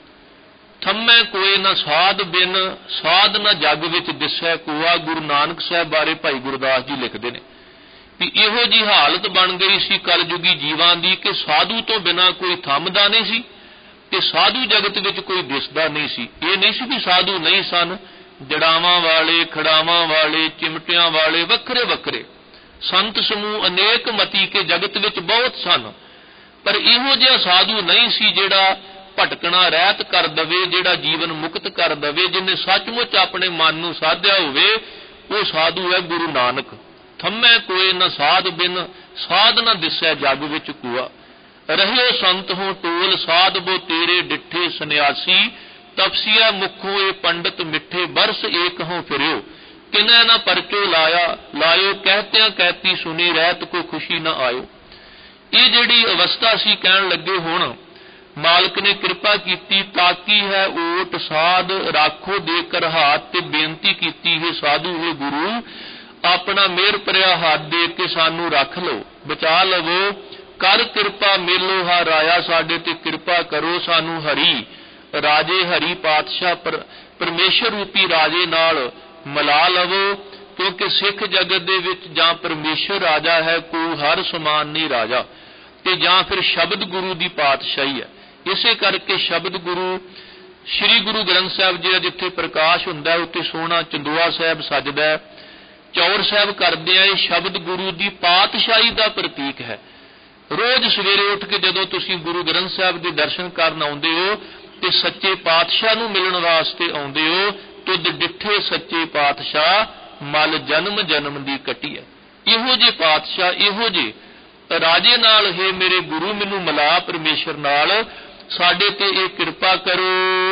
थम्मै कोई न साध बिन, साध न जग विच दिसै कोआ। गुरु नानक साहब बारे भाई गुरदास जी लिखते हैं कि इहो जी हालत बन गई सी कलयुगी जीवां दी कि साधु तो बिना कोई थमदा नहीं सी ते साधु जगत विच कोई दिसदा नहीं सी। ये नहीं सी भी साधु नहीं सन, जड़ावां वाले खड़ावां वाले चिमटियां वाले वक्रे वक्रे संत समूह अनेक मती के जगत विच बहुत सन, पर इहो जिहा साधु नहीं सी जिहड़ा भटकना रहत कर दवे, जिहड़ा जीवन मुक्त कर दवे, जिन्हें सचमुच अपने मन नूं साधिया होवे वो साधु है गुरु नानक। थम्मै कोई न साध बिन, साध न दिसै जग विच कुआ, रहियो संत हो टोल साध बो तेरे डिठे सन्यासी, तपसिया मुखों ए पंडित मिठे बरस एक हों फिरियो, किन्है न परचो लाया लायो, कहत्या कहती सुनी रहत को खुशी न आयो। ये जिहड़ी अवस्था सी कहण लगे हुण मालक ने कृपा कीती, ताकी है ओट साध राखो देकर हाथ, ते बेनती कीती है साधु है गुरु अपना मेहर भरिया हाथ दे के सानू रख लो बचा लवो, कर कृपा मेलो हा राया साडे ते कृपा करो सानू हरी राजे हरी पातशाह पर परमेश्वर रूपी राजे नाल मिला लवो। क्योंकि सिख जगत दे विच जां परमेश्वर राजा है कोई हर समान नहीं राजा, ते जां फिर शब्द गुरु दी पातशाही है। इसे करके शब्द गुरु श्री गुरु ग्रंथ साहब जी जिथे प्रकाश हुंदा है उत्ते सोहना चंदोआ साहब सजदा है, चौर साहब करदे आ, शब्द गुरु दी पातशाही दा प्रतीक है। रोज सवेरे उठ के जदों तुसीं गुरु ग्रंथ साहब दे दर्शन करन आउंदे हो ते सच्चे पातशाह नूं मिलण वास्ते आउंदे हो, तुद डिठे सच्चे पातशाह मल जन्म जन्म दी कटी है। इहो जे पातशाह इहो जे राजे नाल है मेरे गुरु मैनूं मिला परमेश्वर नाल, ਸਾਡੇ ਤੇ ਇਹ ਕਿਰਪਾ ਕਰੋ।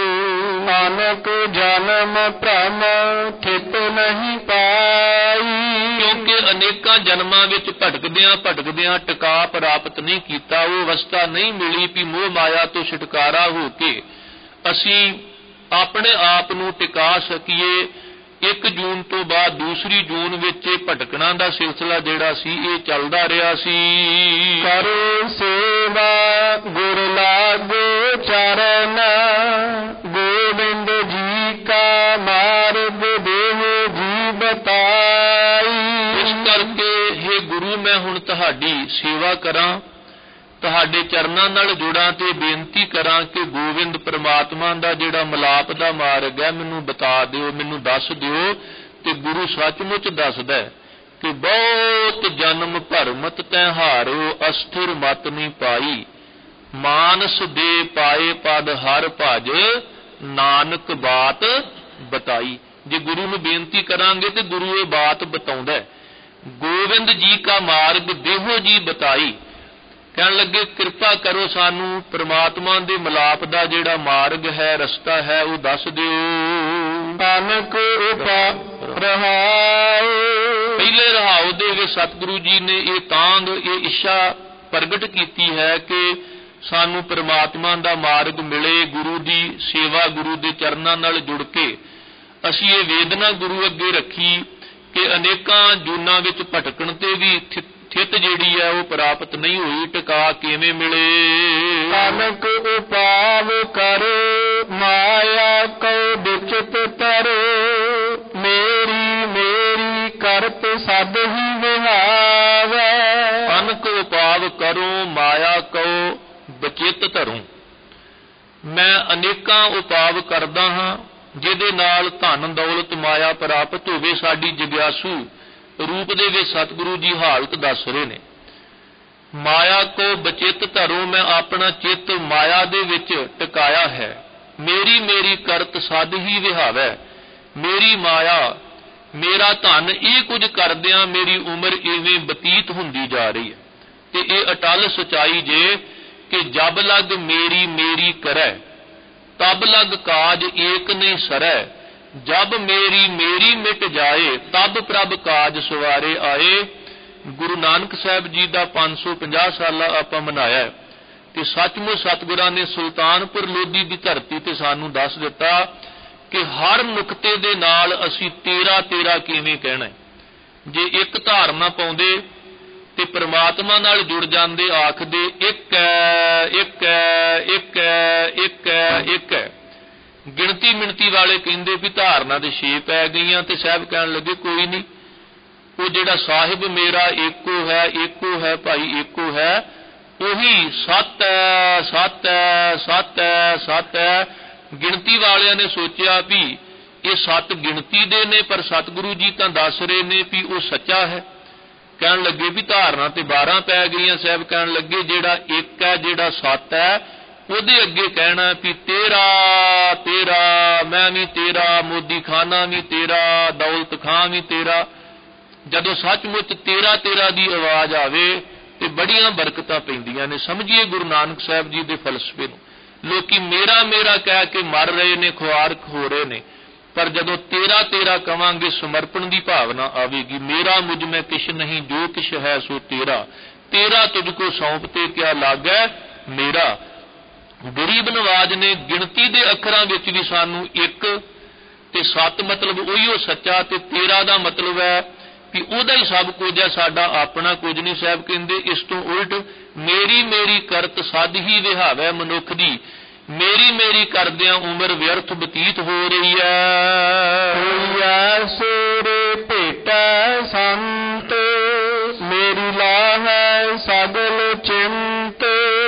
ਨਾਨਕ ਜਨਮ ਭ੍ਰਮ ਥਿਤ ਨਹੀਂ ਪਾਈ, ਕਿਉਂਕਿ ਅਨੇਕਾਂ ਜਨਮਾਂ ਵਿੱਚ ਭਟਕਦਿਆਂ ਭਟਕਦਿਆਂ ਟਿਕਾ ਪ੍ਰਾਪਤ ਨਹੀਂ ਕੀਤਾ, ਉਹ ਅਵਸਥਾ ਨਹੀਂ ਮਿਲੀ ਵੀ ਮੋਹ ਮਾਇਆ ਤੋਂ ਛੁਟਕਾਰਾ ਹੋ ਕੇ ਅਸੀਂ ਆਪਣੇ ਆਪ ਨੂੰ ਟਿਕਾ ਸਕੀਏ। ਇੱਕ ਜੂਨ ਤੋਂ ਬਾਅਦ ਦੂਸਰੀ ਜੂਨ ਵਿੱਚ ਇਹ ਭਟਕਣਾ ਦਾ ਸਿਲਸਿਲਾ ਜਿਹੜਾ ਸੀ ਇਹ ਚੱਲਦਾ ਰਿਹਾ ਸੀ। ਕਰੋ ਸੇਵਾ ਗੁਰ ਲਾਗੋ ਚਰਨ, ਗੋਬਿੰਦ ਜੀ ਕਾ ਮਾਰਗ ਦੇਹ ਜੀ ਬਤਾਈ। ਇਸ ਕਰਕੇ हे ਗੁਰੂ, ਮੈਂ ਹੁਣ ਤੁਹਾਡੀ ਸੇਵਾ ਕਰਾਂ, ਤੁਹਾਡੇ ਚਰਨਾਂ ਨਾਲ ਜੁੜਾਂ ਤੇ ਬੇਨਤੀ ਕਰਾਂ ਕਿ ਗੋਬਿੰਦ ਪਰਮਾਤਮਾ ਦਾ ਜਿਹੜਾ ਮਿਲਾਪ ਦਾ ਮਾਰਗ ਹੈ ਮੈਨੂੰ ਬਤਾ ਦਿਓ, ਮੈਨੂੰ ਦੱਸ ਦਿਓ। ਤੇ ਗੁਰੂ ਸੱਚਮੁੱਚ ਦੱਸਦਾ ਕਿ ਬਹੁਤ ਜਨਮ ਭਰਮਤ ਤੈ ਹਾਰਿਓ, ਅਸਥਿਰ ਮਤ ਨਹੀਂ ਪਾਈ, ਮਾਨਸ ਦੇ ਪਾਏ ਪਦ ਹਰ ਭਜ, ਨਾਨਕ ਬਾਤ ਬਤਾਈ। ਜੇ ਗੁਰੂ ਨੂੰ ਬੇਨਤੀ ਕਰਾਂਗੇ ਤੇ ਗੁਰੂ ਇਹ ਬਾਤ ਬਤਾਉਂਦਾ। ਗੋਬਿੰਦ ਜੀ ਕਾ ਮਾਰਗ ਦੇਹੋ ਜੀ ਬਤਾਈ, ਕਹਿਣ ਲੱਗੇ ਕਿਰਪਾ ਕਰੋ ਸਾਨੂੰ ਪ੍ਰਮਾਤਮਾ ਦੇ ਮਿਲਾਪ ਦਾ ਜਿਹੜਾ ਮਾਰਗ ਹੈ, ਰਸਤਾ ਹੈ, ਉਹ ਦੱਸ ਦਿਓ। ਨਾਨਕ ਉਪਾ ਰਹਾਉ, ਪਹਿਲੇ ਰਹਾਉ ਦੇ ਵਿੱਚ ਸਤਿਗੁਰੂ ਜੀ ਨੇ ਇਹ ਤਾਂਘ, ਇਹ ਇੱਛਾ ਪ੍ਰਗਟ ਕੀਤੀ ਹੈ ਕਿ ਸਾਨੂੰ ਪ੍ਰਮਾਤਮਾ ਦਾ ਮਾਰਗ ਮਿਲੇ, ਗੁਰੂ ਦੀ ਸੇਵਾ, ਗੁਰੂ ਦੇ ਚਰਨਾਂ ਨਾਲ ਜੁੜ ਕੇ ਅਸੀਂ ਇਹ ਵੇਦਨਾ ਗੁਰੂ ਅੱਗੇ ਰੱਖੀ ਕਿ ਅਨੇਕਾਂ ਜੂਨਾਂ ਵਿੱਚ ਭਟਕਣ ਤੇ ਵੀ ਥਿਤ ਜਿਹੜੀ ਹੈ ਉਹ ਪ੍ਰਾਪਤ ਨਹੀਂ ਹੋਈ, ਟਿਕਾ ਕਿਵੇਂ ਮਿਲੇ। ਨਾਨਕ ਉਪਾਵ ਕਰ ਮਾਇਆ ਕਉ ਵਿਚਿਤ ਤਰੇ, ਮੇਰੀ ਮੇਰੀ ਕਰਤ ਸਦ ਹੀ ਵਿਹਾਵੈ। ਨਾਨਕ ਉਪਾਵ ਕਰੋ ਮਾਇਆ ਕਉ ਵਿਚਿਤ ਧਰੂੰ, ਮੈਂ ਅਨੇਕਾਂ ਉਪਾਵ ਕਰਦਾ ਹਾਂ ਜਿਹਦੇ ਨਾਲ ਧਨ ਦੌਲਤ ਮਾਇਆ ਪ੍ਰਾਪਤ ਹੋਵੇ। ਸਾਡੀ ਜਿਗਿਆਸੂ ਰੂਪ ਦੇ ਵਿੱਚ ਸਤਿਗੁਰੂ ਜੀ ਹਾਲਤ ਦੱਸ ਰਹੇ ਨੇ। ਮਾਇਆ ਕੋ ਬਚਿਤ ਧਰੋ, ਮੈਂ ਆਪਣਾ ਚਿੱਤ ਮਾਇਆ ਦੇ ਵਿੱਚ ਟਿਕਾਇਆ ਹੈ। ਮੇਰੀ ਮੇਰੀ ਕਰਤ ਸਦ ਹੀ ਵਿਹਾਵੈ, ਮੇਰੀ ਮਾਇਆ ਮੇਰਾ ਧਨ ਇਹ ਕੁਝ ਕਰਦਿਆਂ ਮੇਰੀ ਉਮਰ ਇਵੇਂ ਬਤੀਤ ਹੁੰਦੀ ਜਾ ਰਹੀ ਹੈ। ਤੇ ਇਹ ਅਟਲ ਸਚਾਈ ਜੇ ਕਿ ਜਬ ਲਗ ਮੇਰੀ ਮੇਰੀ ਕਰੈ, ਤਬ ਲਗ ਕਾਜ ਏਕ ਨਹੀਂ ਸਰੈ, ਜਬ ਮੇਰੀ ਮੇਰੀ ਮਿਟ ਜਾਏ, ਤਬ ਪ੍ਰਭ ਕਾਜ ਸਵਾਰੇ ਆਏ। ਗੁਰੂ ਨਾਨਕ ਸਾਹਿਬ ਜੀ ਦਾ ਪੰਜ ਸੌ ਪੰਜਾਹ ਸਾਲਾ ਆਪਾਂ ਮਨਾਇਆ ਤੇ ਸੱਚਮੁੱਚ ਸਤਿਗੁਰਾਂ ਨੇ ਸੁਲਤਾਨਪੁਰ ਲੋਧੀ ਦੀ ਧਰਤੀ ਤੇ ਸਾਨੂੰ ਦੱਸ ਦਿੱਤਾ ਕਿ ਹਰ ਨੁਕਤੇ ਦੇ ਨਾਲ ਅਸੀਂ ਤੇਰਾ ਤੇਰਾ ਕਿਵੇਂ ਕਹਿਣਾ। ਜੇ ਇੱਕ ਧਾਰਨਾ ਪਾਉਂਦੇ ਤੇ ਪ੍ਰਮਾਤਮਾ ਨਾਲ ਜੁੜ ਜਾਂਦੇ, ਆਖਦੇ ਇੱਕ ਹੈ ਇੱਕ ਹੈ ਇੱਕ ਹੈ ਇੱਕ ਹੈ ਇੱਕ ਹੈ। ਗਿਣਤੀ ਮਿਣਤੀ ਵਾਲੇ ਕਹਿੰਦੇ ਵੀ ਧਾਰਨਾ ਦੇ ਛੇ ਪੈ ਗਈਆਂ ਤੇ ਸਾਹਿਬ ਕਹਿਣ ਲੱਗੇ ਕੋਈ ਨਹੀਂ, ਉਹ ਜਿਹੜਾ ਸਾਹਿਬ ਮੇਰਾ ਏਕੋ ਹੈ, ਏਕੋ ਹੈ ਭਾਈ, ਏਕੋ ਹੈ, ਉਹੀ ਸੱਤ ਹੈ ਸੱਤ ਹੈ ਸੱਤ ਹੈ ਸੱਤ ਹੈ। ਗਿਣਤੀ ਵਾਲਿਆਂ ਨੇ ਸੋਚਿਆ ਵੀ ਇਹ ਸੱਤ ਗਿਣਤੀ ਦੇ ਨੇ, ਪਰ ਸਤਿਗੁਰੂ ਜੀ ਤਾਂ ਦੱਸ ਰਹੇ ਨੇ ਵੀ ਉਹ ਸੱਚਾ ਹੈ। ਕਹਿਣ ਲੱਗੇ ਵੀ ਧਾਰਨਾ ਤੇ ਬਾਰਾਂ ਪੈ ਗਈਆਂ। ਸਾਹਿਬ ਕਹਿਣ ਲੱਗੇ ਜਿਹੜਾ ਇੱਕ ਹੈ, ਜਿਹੜਾ ਸੱਤ ਹੈ, ਉਹਦੇ ਅੱਗੇ ਕਹਿਣਾ ਵੀ ਤੇਰਾ ਤੇਰਾ, ਮੈਂ ਵੀ ਤੇਰਾ, ਮੋਦੀ ਖਾਨਾ ਵੀ ਤੇਰਾ, ਦੌਲਤ ਖਾਂ ਵੀ ਤੇਰਾ। ਜਦੋਂ ਸੱਚਮੁੱਚ ਤੇਰਾ ਤੇਰਾ ਦੀ ਆਵਾਜ਼ ਆਵੇ ਤੇ ਬੜੀਆਂ ਬਰਕਤਾਂ ਪੈਂਦੀਆਂ ਨੇ। ਸਮਝੀਏ ਗੁਰੂ ਨਾਨਕ ਸਾਹਿਬ ਜੀ ਦੇ ਫਲਸਫੇ ਨੂੰ। ਲੋਕੀ ਮੇਰਾ ਮੇਰਾ ਕਹਿ ਕੇ ਮਰ ਰਹੇ ਨੇ, ਖੁਆਰ ਹੋ ਰਹੇ ਨੇ, ਪਰ ਜਦੋਂ ਤੇਰਾ ਤੇਰਾ ਕਵਾਂਗੇ ਸਮਰਪਣ ਦੀ ਭਾਵਨਾ ਆਵੇਗੀ। ਮੇਰਾ ਮੁਝ ਮੈਂ ਕਿਛ ਨਹੀਂ, ਜੋ ਕਿਛ ਹੈ ਸੋ ਤੇਰਾ, ਤੇਰਾ ਤੁਝ ਕੋ ਸੌਂਪ ਤੇ ਕਿਆ ਲਾਗੈ ਮੇਰਾ। ਗਰੀਬ ਨਵਾਜ ਨੇ ਗਿਣਤੀ ਦੇ ਅੱਖਰਾਂ ਵਿੱਚ ਵੀ ਸਾਨੂੰ ਇੱਕ ਤੇ ਸੱਤ ਮਤਲਬ ਉਹੀਓ ਸੱਚਾ, ਤੇ ਤੇਰਾ ਦਾ ਮਤਲਬ ਹੈ ਕਿ ਉਹਦਾ ਹੀ ਸਭ ਕੁਝ ਹੈ, ਸਾਡਾ ਆਪਣਾ ਕੁਝ ਨਹੀਂ। ਸਾਹਿਬ ਕਹਿੰਦੇ ਇਸ ਤੋਂ ਉਲਟ ਮੇਰੀ ਮੇਰੀ ਕਰਤ ਸਦ ਹੀ ਵਿਹਾਵੈ ਮਨੁੱਖ ਦੀ, ਮੇਰੀ ਮੇਰੀ ਕਰਦਿਆਂ ਉਮਰ ਵਿਅਰਥ ਬਤੀਤ ਹੋ ਰਹੀ ਹੈ। ਹੋਈਐ ਸੂਰੇ ਭੇਟੈ ਸੰਤ, ਮੇਰੀ ਲਾਹੈ ਸਗਲ ਚਿੰਤ,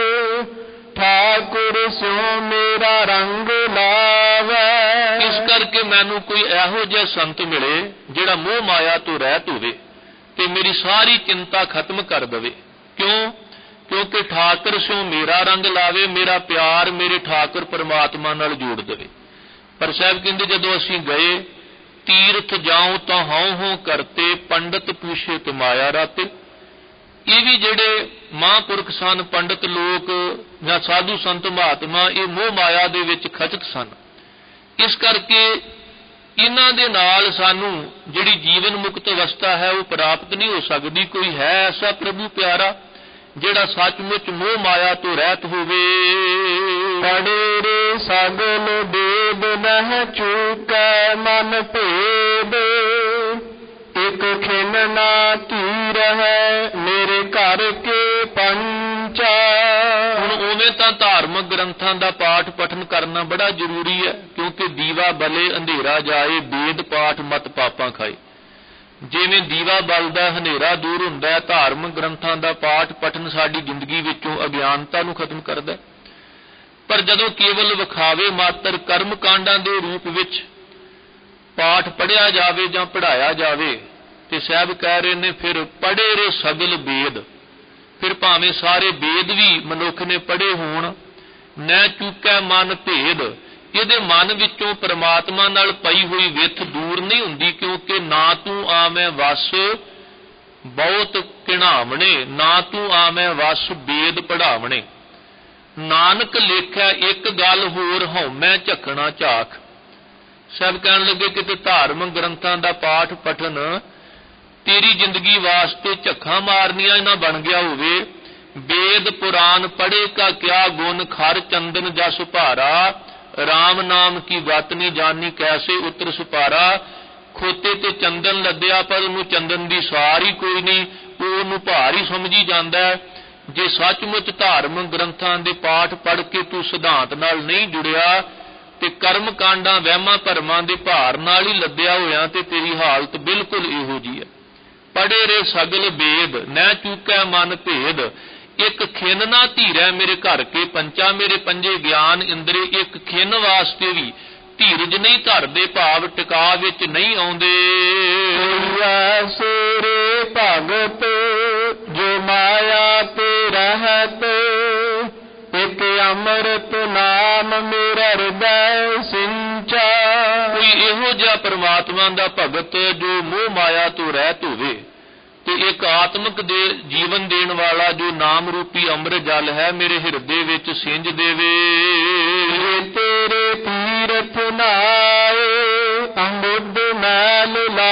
ਠਾਕੁਰ ਸਿਉ ਮੇਰਾ ਰੰਗ ਲਾਵੈ। ਇਸ ਕਰਕੇ ਮੈਨੂੰ ਕੋਈ ਇਹੋ ਜਿਹਾ ਸੰਤ ਮਿਲੇ ਜਿਹੜਾ ਮੋਹ ਮਾਇਆ ਤੋਂ ਰਹਿਤ ਹੋਵੇ ਤੇ ਮੇਰੀ ਸਾਰੀ ਚਿੰਤਾ ਖਤਮ ਕਰ ਦੇਵੇ। ਕਿਉਂ? ਕਿਉਂਕਿ ਠਾਕੁਰ ਸਿਉ ਮੇਰਾ ਰੰਗ ਲਾਵੇ, ਮੇਰਾ ਪਿਆਰ ਮੇਰੇ ਠਾਕੁਰ ਪਰਮਾਤਮਾ ਨਾਲ ਜੋੜ ਦੇਵੇ। ਪਰ ਸਾਹਿਬ ਕਹਿੰਦੇ ਜਦੋਂ ਅਸੀਂ ਗਏ, ਤੀਰਥ ਜਾਉ ਤਾਂ ਹਉ ਹਉ ਕਰਤੇ, ਪੰਡਤ ਪੁੱਛੇ ਤੇ ਮਾਇਆ ਰਾਤੇ। ਇਹ ਵੀ ਜਿਹੜੇ ਮਹਾਂਪੁਰਖ ਸਨ, ਪੰਡਤ ਲੋਕ ਜਾਂ ਸਾਧੂ ਸੰਤ ਮਹਾਤਮਾ, ਇਹ ਮੋਹ ਮਾਇਆ ਦੇ ਵਿੱਚ ਖਚਤ ਸਨ। ਇਸ ਕਰਕੇ ਇਹਨਾਂ ਦੇ ਨਾਲ ਸਾਨੂੰ ਜਿਹੜੀ ਜੀਵਨ ਮੁਕਤ ਅਵਸਥਾ ਹੈ ਉਹ ਪ੍ਰਾਪਤ ਨਹੀਂ ਹੋ ਸਕਦੀ। ਕੋਈ ਹੈ ਐਸਾ ਪ੍ਰਭੂ ਪਿਆਰਾ ਜਿਹੜਾ ਸੱਚਮੁੱਚ ਮੋਹ ਮਾਇਆ ਤੋਂ ਰਹਿਤ ਹੋਵੇ। ਪੜੇ ਰੇ ਸਗਲ ਬੇਦ ਨਹਿ ਚੂਕੈ ਮਨ ਭੇਦ, ਇਕ ਖਿਨ ਨਾ ਧੀਰ ਹੈ ਮੇਰੇ ਘਰ ਕੇ ਪੰਚਾ। ਹੁਣ ਉਵੇਂ ਤਾਂ ਧਾਰਮਿਕ ਗ੍ਰੰਥਾਂ ਦਾ ਪਾਠ ਪਠਨ ਕਰਨਾ ਬੜਾ ਜ਼ਰੂਰੀ ਹੈ, ਕਿਉਂਕਿ ਦੀਵਾ ਬਲੇ ਅੰਧੇਰਾ ਜਾਏ, ਵੇਦ ਪਾਠ ਮਤ ਪਾਪਾਂ ਖਾਏ। ਜਿਵੇਂ ਦੀਵਾ ਬਲਦਾ ਹਨੇਰਾ ਦੂਰ ਹੁੰਦਾ ਹੈ, ਧਾਰਮਿਕ ਗ੍ਰੰਥਾਂ ਦਾ ਪਾਠ ਪਠਨ ਸਾਡੀ ਜ਼ਿੰਦਗੀ ਵਿੱਚੋਂ ਅਗਿਆਨਤਾ ਨੂੰ ਖਤਮ ਕਰਦਾ। ਪਰ ਜਦੋਂ ਕੇਵਲ ਵਿਖਾਵੇ ਮਾਤਰ ਕਰਮ ਕਾਂਡਾਂ ਦੇ ਰੂਪ ਵਿੱਚ ਪਾਠ ਪੜ੍ਹਿਆ ਜਾਵੇ ਜਾਂ ਪੜ੍ਹਾਇਆ ਜਾਵੇ, ਤੇ ਸਾਹਿਬ ਕਹਿ ਰਹੇ ਨੇ ਫਿਰ ਪੜ੍ਹੇ ਰੇ ਸਗਲ ਵੇਦ, ਫਿਰ ਭਾਵੇਂ ਸਾਰੇ ਵੇਦ ਵੀ ਮਨੁੱਖ ਨੇ ਪੜ੍ਹੇ ਹੋਣ, ਨੈ ਚੂਕੈ ਮਨ ਭੇਦ, ਇਹਦੇ ਮਨ ਵਿੱਚੋਂ ਪਰਮਾਤਮਾ ਨਾਲ ਪਈ ਹੋਈ ਵਿੱਥ ਦੂਰ ਨਹੀਂ ਹੁੰਦੀ, ਕਿਉਂਕਿ ਨਾ ਤੂੰ ਆਵੇਂ ਵਸ ਬਹੁਤ ਕਿਣਾਵਣੇ, ਨਾ ਤੂੰ ਆਵੇਂ ਵਸ ਵੇਦ ਪੜ੍ਹਾਵਣੇ। ਨਾਨਕ ਲੇਖਿਆ ਇੱਕ ਗੱਲ ਹੋਰ ਹਉਮੈ ਝਖਣਾ ਝਾਕ। ਸਭ ਕਹਿਣ ਲੱਗੇ ਕਿ ਧਾਰਮਿਕ ਗ੍ਰੰਥਾਂ ਦਾ ਪਾਠ ਪਠਨ ਤੇਰੀ ਜ਼ਿੰਦਗੀ ਵਾਸਤੇ ਝੱਖਾਂ ਮਾਰਨੀਆਂ ਨਾ ਬਣ ਗਿਆ ਹੋਵੇ। ਵੇਦ ਪੁਰਾਨ ਪੜ੍ਹੇ ਕਾ ਕਿਆ ਗੁਣ, ਖਰ ਚੰਦਨ ਜਸ ਭਾਰਾ, ਰਾਮ ਨਾਮ ਕੀ ਗਤ ਨੀ ਜਾਨੀ ਕੈਸੇ ਉਤਰ ਸੁਪਾਰਾ। ਖੋਤੇ ਤੇ ਚੰਦਨ ਲੱਦਿਆ ਪਰ ਉਹਨੂੰ ਚੰਦਨ ਦੀ ਸਾਰ ਹੀ ਕੋਈ ਨਹੀਂ, ਉਹ ਉਹਨੂੰ ਭਾਰ ਹੀ ਸਮਝੀ ਜਾਂਦਾ ਹੈ। ਜੇ ਸੱਚਮੁੱਚ ਧਾਰਮਿਕ ਗ੍ਰੰਥਾਂ ਦੇ ਪਾਠ ਪੜ੍ਹ ਕੇ ਤੂੰ ਸਿਧਾਂਤ ਨਾਲ ਨਹੀਂ ਜੁੜਿਆ ਤੇ ਕਰਮ ਕਾਂਡਾਂ ਵਹਿਮਾਂ ਭਰਮਾਂ ਦੇ ਭਾਰ ਨਾਲ ਹੀ ਲੱਦਿਆ ਹੋਇਆ, ਤੇ ਤੇਰੀ ਹਾਲਤ ਬਿਲਕੁਲ ਇਹੋ ਜਿਹੀ ਹੈ। ਪੜ੍ਹੇ ਰੇ ਸਗਲ ਵੇਦ ਨੈ ਚੂਕੈ ਮਨ ਭੇਦ, ਇੱਕ ਖਿਨ ਨਾ ਧੀਰੈ ਮੇਰੇ ਘਰ ਕੇ ਪੰਚਾ। ਮੇਰੇ ਪੰਜੇ ਗਿਆਨ ਇੰਦਰੇ ਇੱਕ ਖਿਨ ਵਾਸਤੇ ਵੀ ਧੀਰਜ ਨਹੀਂ ਧਰਦੇ, ਭਾਵ ਟਿਕਾ ਵਿੱਚ ਨਹੀਂ ਆਉਂਦੇ। ਸੇਰੇ ਭਗਤ ਜੋ ਮਾਇਆ ਤੇ ਰਹਿਤ, ਇੱਕ ਅੰਮ੍ਰਿਤ ਨਾਮ ਮੇਰਾ ਹਿਰਦੈ ਸਿੰਚਾ। ਕੋਈ ਇਹੋ ਜਿਹਾ ਪਰਮਾਤਮਾ ਦਾ ਭਗਤ ਜੋ ਮੋਹ ਮਾਇਆ ਤੋਂ ਰਹਿਤ ਹੋਵੇ, ਤੇ ਇੱਕ ਆਤਮਿਕ ਦੇ ਜੀਵਨ ਦੇਣ ਵਾਲਾ ਜੋ ਨਾਮ ਰੂਪੀ ਅੰਮ੍ਰਿਤ ਜਲ ਹੈ ਮੇਰੇ ਹਿਰਦੇ ਵਿੱਚ ਸਿੰਜ ਦੇਵੇ। ਤੇਰੇ ਤੀਰਥ ਨਾਏ ਅੰਬੁੱਧ ਮੈਲ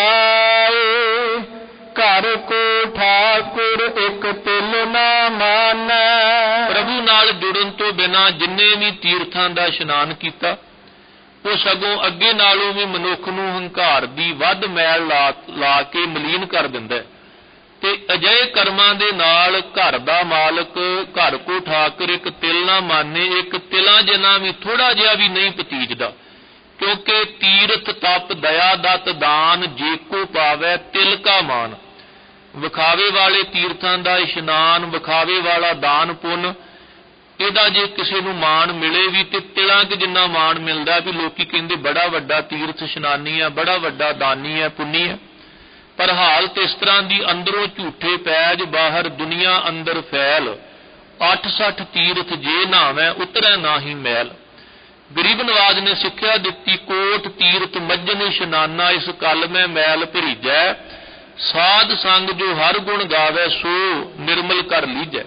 ਲਾਏ, ਘਰ ਕੋ ਠਾਕੁਰ ਇੱਕ ਤਿਲ ਨਾ ਮਾਨੈ। ਪ੍ਰਭੂ ਨਾਲ ਜੁੜਨ ਤੋਂ ਬਿਨਾਂ ਜਿੰਨੇ ਵੀ ਤੀਰਥਾਂ ਦਾ ਇਸ਼ਨਾਨ ਕੀਤਾ, ਉਹ ਸਗੋਂ ਅੱਗੇ ਨਾਲੋਂ ਵੀ ਮਨੁੱਖ ਨੂੰ ਹੰਕਾਰ ਦੀ ਵੱਧ ਮੈਲ ਲਾ ਲਾ ਕੇ ਮਲੀਨ ਕਰ ਦਿੰਦਾ ਹੈ। ਤੇ ਅਜਿਹੇ ਕਰਮਾਂ ਦੇ ਨਾਲ ਘਰ ਦਾ ਮਾਲਕ, ਘਰ ਕੋ ਠਾਕੁਰ ਇੱਕ ਤਿਲ ਨਾ ਮਾਨੇ, ਇੱਕ ਤਿਲਾਂ ਜਿੰਨਾ ਵੀ ਥੋੜਾ ਜਿਹਾ ਵੀ ਨਹੀਂ ਪਤੀਜਦਾ, ਕਿਉਂਕਿ ਤੀਰਥ ਤਪ ਦਇਆ ਦਤ ਦਾਨ ਜੇ ਕੋ ਪਾਵੈ ਤਿਲ ਕਾ ਮਾਨ। ਵਿਖਾਵੇ ਵਾਲੇ ਤੀਰਥਾਂ ਦਾ ਇਸ਼ਨਾਨ, ਵਿਖਾਵੇ ਵਾਲਾ ਦਾਨ ਪੁੰਨ, ਇਹਦਾ ਜੇ ਕਿਸੇ ਨੂੰ ਮਾਣ ਮਿਲੇ ਵੀ ਤੇ ਤਿਲਾਂ ਕਿ ਜਿੰਨਾ ਮਾਣ ਮਿਲਦਾ ਵੀ ਲੋਕੀ ਕਹਿੰਦੇ ਬੜਾ ਵੱਡਾ ਤੀਰਥ ਇਸ਼ਨਾਨੀ ਹੈ, ਬੜਾ ਵੱਡਾ ਦਾਨੀ ਹੈ, ਪੁੰਨੀ ਹੈ। ਪਰ ਹਾਲਤ ਇਸ ਤਰ੍ਹਾਂ ਦੀ ਅੰਦਰੋਂ ਝੂਠੇ ਪੈਜ, ਬਾਹਰ ਦੁਨੀਆ ਅੰਦਰ ਫੈਲ, ਅੱਠ ਸੱਠ ਤੀਰਥ ਜੇ ਨਾਵੇਂ ਉਤਰੈ ਨਾਹੀ ਮੈਲ। ਗਰੀਬ ਨਵਾਜ ਨੇ ਸਿੱਖਿਆ ਦਿੱਤੀ, ਕੋਟ ਤੀਰਥ ਮੱਜਨ ਇਸ਼ਨਾਨਾ, ਇਸ ਕਲ ਮੈਂ ਮੈਲ ਭਰੀਜੈ। ਸਾਧ ਸੰਗ ਜੋ ਹਰ ਗੁਣ ਗਾਵੈ, ਸੋ ਨਿਰਮਲ ਕਰ ਲੀਜੈ।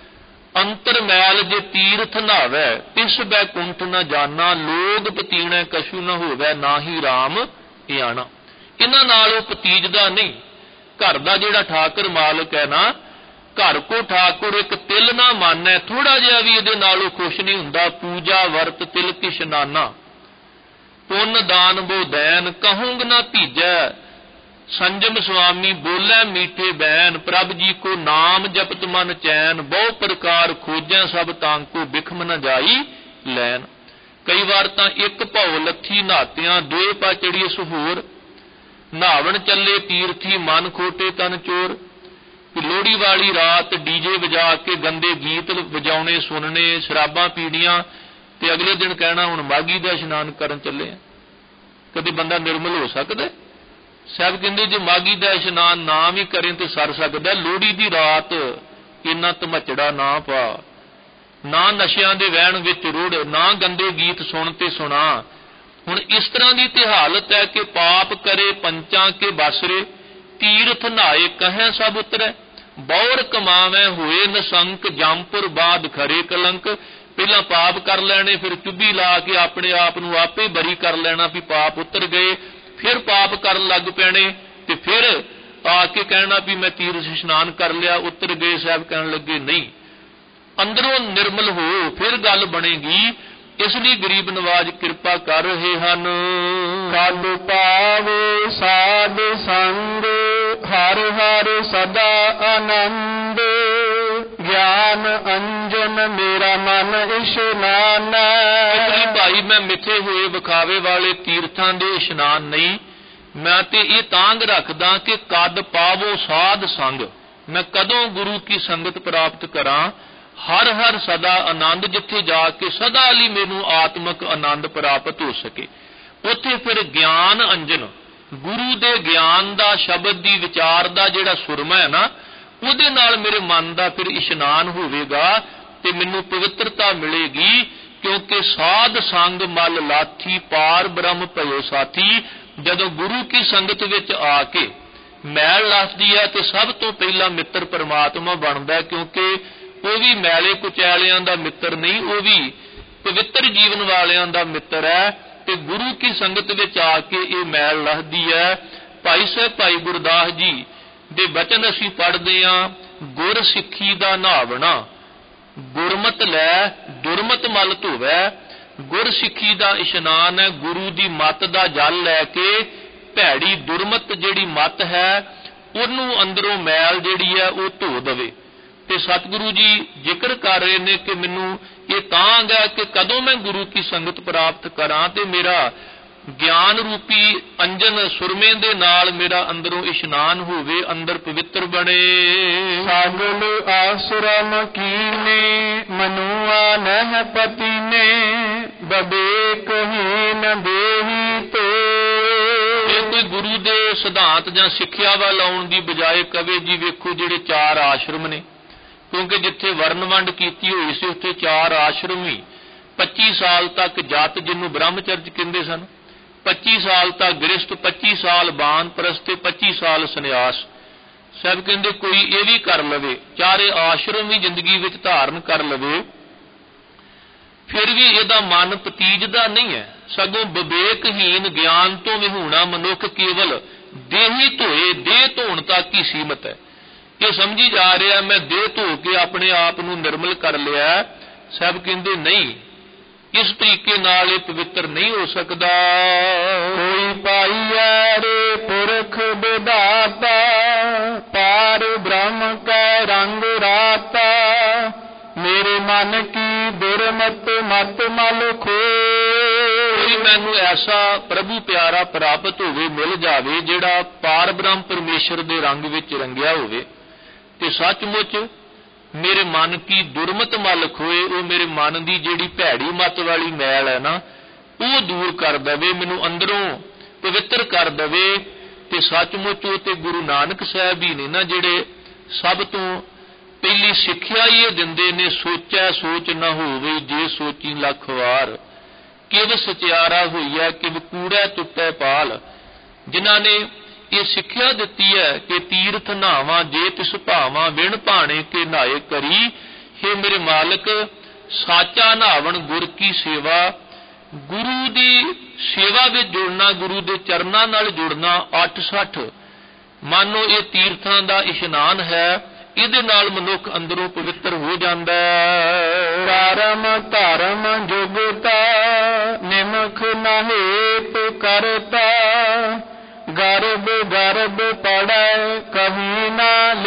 ਅੰਤਰ ਮੈਲ ਜੇ ਤੀਰਥ ਨਾਵੈ, ਤਿਸ ਬੈਕੁੰਠ ਨ ਜਾਨਾ। ਲੋਗ ਪਤੀਣੈ ਕਛੂ ਨ ਹੋਵੈ, ਨਾਹੀ ਰਾਮ ਇਆਣਾ। ਇਹਨਾਂ ਨਾਲ ਉਹ ਪਤੀਜਦਾ ਨਹੀਂ। ਘਰ ਦਾ ਜਿਹੜਾ ਠਾਕੁਰ ਮਾਲਕ ਹੈ ਨਾ, ਘਰ ਕੋ ਠਾਕੁਰ ਇੱਕ ਤਿਲ ਨਾ ਮਾਨੈ, ਥੋੜਾ ਜਿਹਾ ਵੀ ਇਹਦੇ ਨਾਲੋਂ ਖੁਸ਼ ਨਹੀਂ ਹੁੰਦਾ। ਪੂਜਾ ਵਰਤ ਤਿਲ ਕਿਛ ਨਾਨਾ, ਪੁੰਨ ਦਾਨ ਬੋ ਦੈਨ, ਕਹੂੰਗ ਨਾ ਭੀਜੈ। ਸੰਜਮ ਸੁਆਮੀ ਬੋਲੇ ਮੀਠੇ ਬੈਨ, ਪ੍ਰਭ ਜੀ ਕੋ ਨਾਮ ਜਪਤ ਮਨ ਚੈਨ। ਬਹੁ ਪ੍ਰਕਾਰ ਖੋਜੈ ਸਭ ਤਾਂ ਕੋ, ਬਿਖਮ ਨ ਜਾਈ ਲੈਨ। ਕਈ ਵਾਰ ਤਾਂ ਇੱਕ ਭਉ ਲੱਥੀ ਨਾਤਿਆਂ, ਦੋਏ ਪਾ ਚੜੀਏ ਸੁਹੋਰ। ਨਹਾਵਣ ਚੱਲੇ ਤੀਰਥੀ, ਮਨ ਖੋਟੇ ਤਨ ਚੋਰ। ਲੋਹੜੀ ਵਾਲੀ ਰਾਤ ਡੀਜੇ ਵਜਾ ਕੇ ਗੰਦੇ ਗੀਤ ਵਜਾਉਣੇ, ਸੁਣਨੇ, ਸ਼ਰਾਬਾਂ ਪੀਣੀਆਂ, ਤੇ ਅਗਲੇ ਦਿਨ ਕਹਿਣਾ ਹੁਣ ਮਾਘੀ ਦਾ ਇਸ਼ਨਾਨ ਕਰਨ ਚੱਲੇ ਆ। ਕਦੇ ਬੰਦਾ ਨਿਰਮਲ ਹੋ ਸਕਦਾ? ਸਾਹਿਬ ਕਹਿੰਦੇ ਜੇ ਮਾਘੀ ਦਾ ਇਸ਼ਨਾਨ ਨਾ ਵੀ ਕਰੇ ਤੇ ਸਰ ਸਕਦਾ। ਲੋਹੜੀ ਦੀ ਰਾਤ ਇੰਨਾ ਧਮਚੜਾ ਨਾ ਪਾ, ਨਾ ਨਸ਼ਿਆਂ ਦੇ ਵਹਿਣ ਵਿੱਚ ਰੁੜ, ਨਾ ਗੰਦੇ ਗੀਤ ਸੁਣ ਤੇ ਸੁਣਾ। ਹੁਣ ਇਸ ਤਰ੍ਹਾਂ ਦੀ ਤੇ ਹਾਲਤ ਹੈ ਕਿ ਪਾਪ ਕਰੇ ਪੰਚਾਂ ਕੇ ਬਸਰੇ, ਤੀਰਥ ਨਹਾਏ ਕਹੈ ਸਭ ਉਤਰੈ। ਬੌਰ ਕਮਾਵੇਂ ਹੋਏ ਨਸੰਕ, ਜੰਪੁਰ ਬਾਦ ਖਰੇ ਕਲੰਕ। ਪਹਿਲਾਂ ਪਾਪ ਕਰ ਲੈਣੇ, ਫਿਰ ਚੁੱਭੀ ਲਾ ਕੇ ਆਪਣੇ ਆਪ ਨੂੰ ਆਪੇ ਬਰੀ ਕਰ ਲੈਣਾ ਵੀ ਪਾਪ ਉਤਰ ਗਏ, ਫਿਰ ਪਾਪ ਕਰਨ ਲੱਗ ਪੈਣੇ ਤੇ ਫਿਰ ਆ ਕੇ ਕਹਿਣਾ ਵੀ ਮੈਂ ਤੀਰਥ ਇਸ਼ਨਾਨ ਕਰ ਲਿਆ, ਉਤਰ ਗਏ। ਸਾਹਿਬ ਕਹਿਣ ਲੱਗੇ ਨਹੀਂ, ਅੰਦਰੋਂ ਨਿਰਮਲ ਹੋ ਫਿਰ ਗੱਲ ਬਣੇਗੀ। ਇਸ ਲਈ ਗਰੀਬ ਨਵਾਜ ਕਿਰਪਾ ਕਰ ਰਹੇ ਹਨ। ਕਲ ਪਾਵੇ ਸਾਧ ਸੰਗ, ਹਰ ਹਰ ਸਦਾ ਆਨੰਦ। ਗਿਆਨ ਅੰਜਨ ਮੇਰਾ ਮਨ ਇਸ਼ਨਾਨ। ਇਸ ਭਾਈ ਮੈਂ ਮਿੱਥੇ ਹੋਏ ਵਿਖਾਵੇ ਵਾਲੇ ਤੀਰਥਾਂ ਦੇ ਇਸ਼ਨਾਨ ਨਹੀਂ, ਮੈਂ ਤੇ ਇਹ ਤਾਂਗ ਰੱਖਦਾ ਕਿ ਕਦ ਪਾਵੋ ਸਾਧ ਸੰਗ, ਮੈਂ ਕਦੋਂ ਗੁਰੂ ਕੀ ਸੰਗਤ ਪ੍ਰਾਪਤ ਕਰਾਂ। ਹਰ ਹਰ ਸਦਾ ਆਨੰਦ, ਜਿੱਥੇ ਜਾ ਕੇ ਸਦਾ ਲਈ ਮੈਨੂੰ ਆਤਮਿਕ ਆਨੰਦ ਪ੍ਰਾਪਤ ਹੋ ਸਕੇ। ਉੱਥੇ ਫਿਰ ਗਿਆਨ ਅੰਜਨ, ਗੁਰੂ ਦੇ ਗਿਆਨ ਦਾ, ਸ਼ਬਦ ਦੀ, ਵਿਚਾਰ ਦਾ ਜਿਹੜਾ ਸੁਰਮਾ ਹੈ ਨਾ, ਉਹਦੇ ਨਾਲ ਮੇਰੇ ਮਨ ਦਾ ਫਿਰ ਇਸ਼ਨਾਨ ਹੋਵੇਗਾ ਤੇ ਮੈਨੂੰ ਪਵਿੱਤਰਤਾ ਮਿਲੇਗੀ। ਕਿਉਂਕਿ ਸਾਧ ਸੰਗ ਮਲ ਲਾਥੀ, ਪਾਰ ਬ੍ਰਹਮ ਭਇਓ ਸਾਥੀ। ਜਦੋਂ ਗੁਰੂ ਕੀ ਸੰਗਤ ਵਿੱਚ ਆ ਕੇ ਮੈਲ ਲੱਥਦੀ ਹੈ ਤੇ ਸਭ ਤੋਂ ਪਹਿਲਾਂ ਮਿੱਤਰ ਪਰਮਾਤਮਾ ਬਣਦਾ, ਕਿਉਂਕਿ ਉਹ ਵੀ ਮੈਲੇ ਕੁਚੈਲਿਆਂ ਦਾ ਮਿੱਤਰ ਨਹੀਂ, ਉਹ ਵੀ ਪਵਿੱਤਰ ਜੀਵਨ ਵਾਲਿਆਂ ਦਾ ਮਿੱਤਰ ਹੈ। ਤੇ ਗੁਰੂ ਕੀ ਸੰਗਤ ਵਿੱਚ ਆ ਕੇ ਇਹ ਮੈਲ ਲੱਥਦੀ ਹੈ। ਭਾਈ ਸਾਹਿਬ ਭਾਈ ਗੁਰਦਾਸ ਜੀ ਦੇ ਬਚਨ ਅਸੀਂ ਪੜ੍ਹਦੇ ਹਾਂ, ਗੁਰ ਸਿੱਖੀ ਦਾ ਨਹਾਵਣਾ, ਗੁਰਮਤ ਲੈ ਦੁਰਮਤ ਮਲ ਧੋਵੈ। ਗੁਰ ਸਿੱਖੀ ਦਾ ਇਸ਼ਨਾਨ ਹੈ, ਗੁਰੂ ਦੀ ਮੱਤ ਦਾ ਜਲ ਲੈ ਕੇ ਭੈੜੀ ਦੁਰਮਤ ਜਿਹੜੀ ਮੱਤ ਹੈ ਉਹਨੂੰ ਅੰਦਰੋਂ ਮੈਲ ਜਿਹੜੀ ਹੈ ਉਹ ਧੋ ਦੇਵੇ। ਤੇ ਸਤਿਗੁਰੂ ਜੀ ਜ਼ਿਕਰ ਕਰ ਰਹੇ ਨੇ ਕਿ ਮੈਨੂੰ ਇਹ ਤਾਂਘ ਹੈ ਕਿ ਕਦੋਂ ਮੈਂ ਗੁਰੂ ਕੀ ਸੰਗਤ ਪ੍ਰਾਪਤ ਕਰਾਂ ਤੇ ਮੇਰਾ ਗਿਆਨ ਰੂਪੀ ਅੰਜਨ ਸੁਰਮੇ ਦੇ ਨਾਲ ਮੇਰਾ ਅੰਦਰੋਂ ਇਸ਼ਨਾਨ ਹੋਵੇ, ਅੰਦਰ ਪਵਿੱਤਰ ਬਣੇ। ਸਗਲ ਆਸ਼ਰਮ ਕੀਨੇ, ਮਨੁਆ ਨਹਿ ਪਤੀ ਨੇ। ਬਵੇਕਹੀਨ ਦੇਹੀ ਤੇ। ਜੇ ਕੋਈ ਗੁਰੂ ਦੇ ਸਿਧਾਂਤ ਜਾਂ ਸਿੱਖਿਆ ਵੱਲ ਆਉਣ ਦੀ ਬਜਾਏ ਕਵੇ ਜੀ ਵੇਖੋ ਜਿਹੜੇ ਚਾਰ ਆਸ਼ਰਮ ਨੇ, ਕਿਉਂਕਿ ਜਿੱਥੇ ਵਰਨ ਵੰਡ ਕੀਤੀ ਹੋਈ ਸੀ ਉੱਥੇ ਚਾਰ ਆਸ਼ਰਮ ਹੀ। ਪੱਚੀ ਸਾਲ ਤੱਕ ਜੱਟ, ਜਿਹਨੂੰ ਬ੍ਰਹਮਚਰਜ ਕਹਿੰਦੇ ਸਨ, ਪੱਚੀ ਸਾਲ ਤੱਕ ਗ੍ਰਸਤ, ਪੱਚੀ ਸਾਲ ਬਾਨਪ੍ਰਸਤ ਤੇ ਪੱਚੀ ਸਾਲ ਸੰਨਿਆਸ। ਸਾਹਿਬ ਕਹਿੰਦੇ ਕੋਈ ਇਹ ਵੀ ਕਰ ਲਵੇ, ਚਾਰੇ ਆਸ਼ਰਮ ਵੀ ਜ਼ਿੰਦਗੀ ਵਿੱਚ ਧਾਰਨ ਕਰ ਲਵੇ, ਫਿਰ ਵੀ ਇਹਦਾ ਮਨ ਪਤੀਜਦਾ ਨਹੀਂ ਹੈ। ਸਗੋਂ ਵਿਵੇਕਹੀਨ, ਗਿਆਨ ਤੋਂ ਵਿਹੂਣਾ ਮਨੁੱਖ ਕੇਵਲ ਦੇਹੀ ਧੋਏ, ਦੇਹ ਧੋਣ ਤੱਕ ਹੀ ਸੀਮਤ ਹੈ। ਇਹ ਸਮਝੀ ਜਾ ਰਿਹਾ ਮੈਂ ਦੇਹ ਧੋ ਕੇ ਆਪਣੇ ਆਪ ਨੂੰ ਨਿਰਮਲ ਕਰ ਲਿਆ। ਸਾਹਿਬ ਕਹਿੰਦੇ ਨਹੀਂ, ਇਸ ਤਰੀਕੇ ਨਾਲ ਇਹ ਪਵਿੱਤਰ ਨਹੀਂ ਹੋ ਸਕਦਾ। ਕੋਈ ਪਾਈਐ ਰੇ ਪੁਰਖ ਵਿਧਾਤਾ, ਪਾਰ ਬ੍ਰਹਮ ਕੈ ਰੰਗ ਰਾਤਾ। ਮੇਰੇ ਮਨ ਕੀ ਦੁਰਮਤ ਮਤ ਮਲ ਖੋਏ। ਮੈਨੂੰ ਐਸਾ ਪ੍ਰਭੂ ਪਿਆਰਾ ਪ੍ਰਾਪਤ ਹੋਵੇ, ਮਿਲ ਜਾਵੇ, ਜਿਹੜਾ ਪਾਰ ਬ੍ਰਹਮ ਪਰਮੇਸ਼ਰ ਦੇ ਰੰਗ ਵਿੱਚ ਰੰਗਿਆ ਹੋਵੇ ਤੇ ਸੱਚਮੁੱਚ ਮੇਰੇ ਮਨ ਕੀ ਦੁਰਮਤ ਮਲ ਖੋਏ। ਉਹ ਮੇਰੇ ਮਨ ਦੀ ਜਿਹੜੀ ਭੈੜੀ ਮਤ ਵਾਲੀ ਮੈਲ ਹੈ ਨਾ, ਉਹ ਦੂਰ ਕਰ ਦੇਵੇ, ਮੈਨੂੰ ਅੰਦਰੋਂ ਪਵਿੱਤਰ ਕਰ ਦੇਵੇ। ਤੇ ਸੱਚਮੁੱਚ ਉਹ ਤੇ ਗੁਰੂ ਨਾਨਕ ਸਾਹਿਬ ਹੀ ਨੇ ਨਾ ਜਿਹੜੇ ਸਭ ਤੋਂ ਪਹਿਲੀ ਸਿੱਖਿਆ ਹੀ ਇਹ ਦਿੰਦੇ ਨੇ, ਸੋਚੈ ਸੋਚ ਨਾ ਹੋਵੇ ਜੇ ਸੋਚੀ ਲੱਖ ਵਾਰ। ਕਿਵ ਸਚਿਆਰਾ ਹੋਈਐ ਕਿਵ ਕੂੜੈ ਟੁੱਟੈ ਪਾਲ। ਜਿਨ੍ਹਾਂ ਨੇ ਇਹ ਸਿੱਖਿਆ ਦਿੱਤੀ ਹੈ ਕਿ ਤੀਰਥ ਨਹਾਵਾਂ ਜੇ ਤਿਸ ਭਾਵਾਂ, ਵਿਣ ਭਾਣੇ ਕੇ ਨਹਾਏ ਕਰੀ। ਹੇ ਮੇਰੇ ਮਾਲਕ, ਸਾਚਾ ਨਹਾਵਣ ਗੁਰ ਕੀ ਸੇਵਾ, ਗੁਰੂ ਦੀ ਸੇਵਾ ਵਿੱਚ ਜੁੜਨਾ, ਗੁਰੂ ਦੇ ਚਰਨਾਂ ਨਾਲ ਜੁੜਨਾ। ਅੱਠ ਸੱਠ ਮਾਨੋ ਇਹ ਤੀਰਥਾਂ ਦਾ ਇਸ਼ਨਾਨ ਹੈ, ਇਹਦੇ ਨਾਲ ਮਨੁੱਖ ਅੰਦਰੋਂ ਪਵਿੱਤਰ ਹੋ ਜਾਂਦਾ ਹੈ। ਕਰਮ ਧਰਮ ਜੁਗਤਾ, ਨਿਮਖ ਨਾ ਹੇਤ ਕਰਤਾ। ਗਰਬ ਗਰਬ ਪੜੈ ਕਹੀ ਨਾ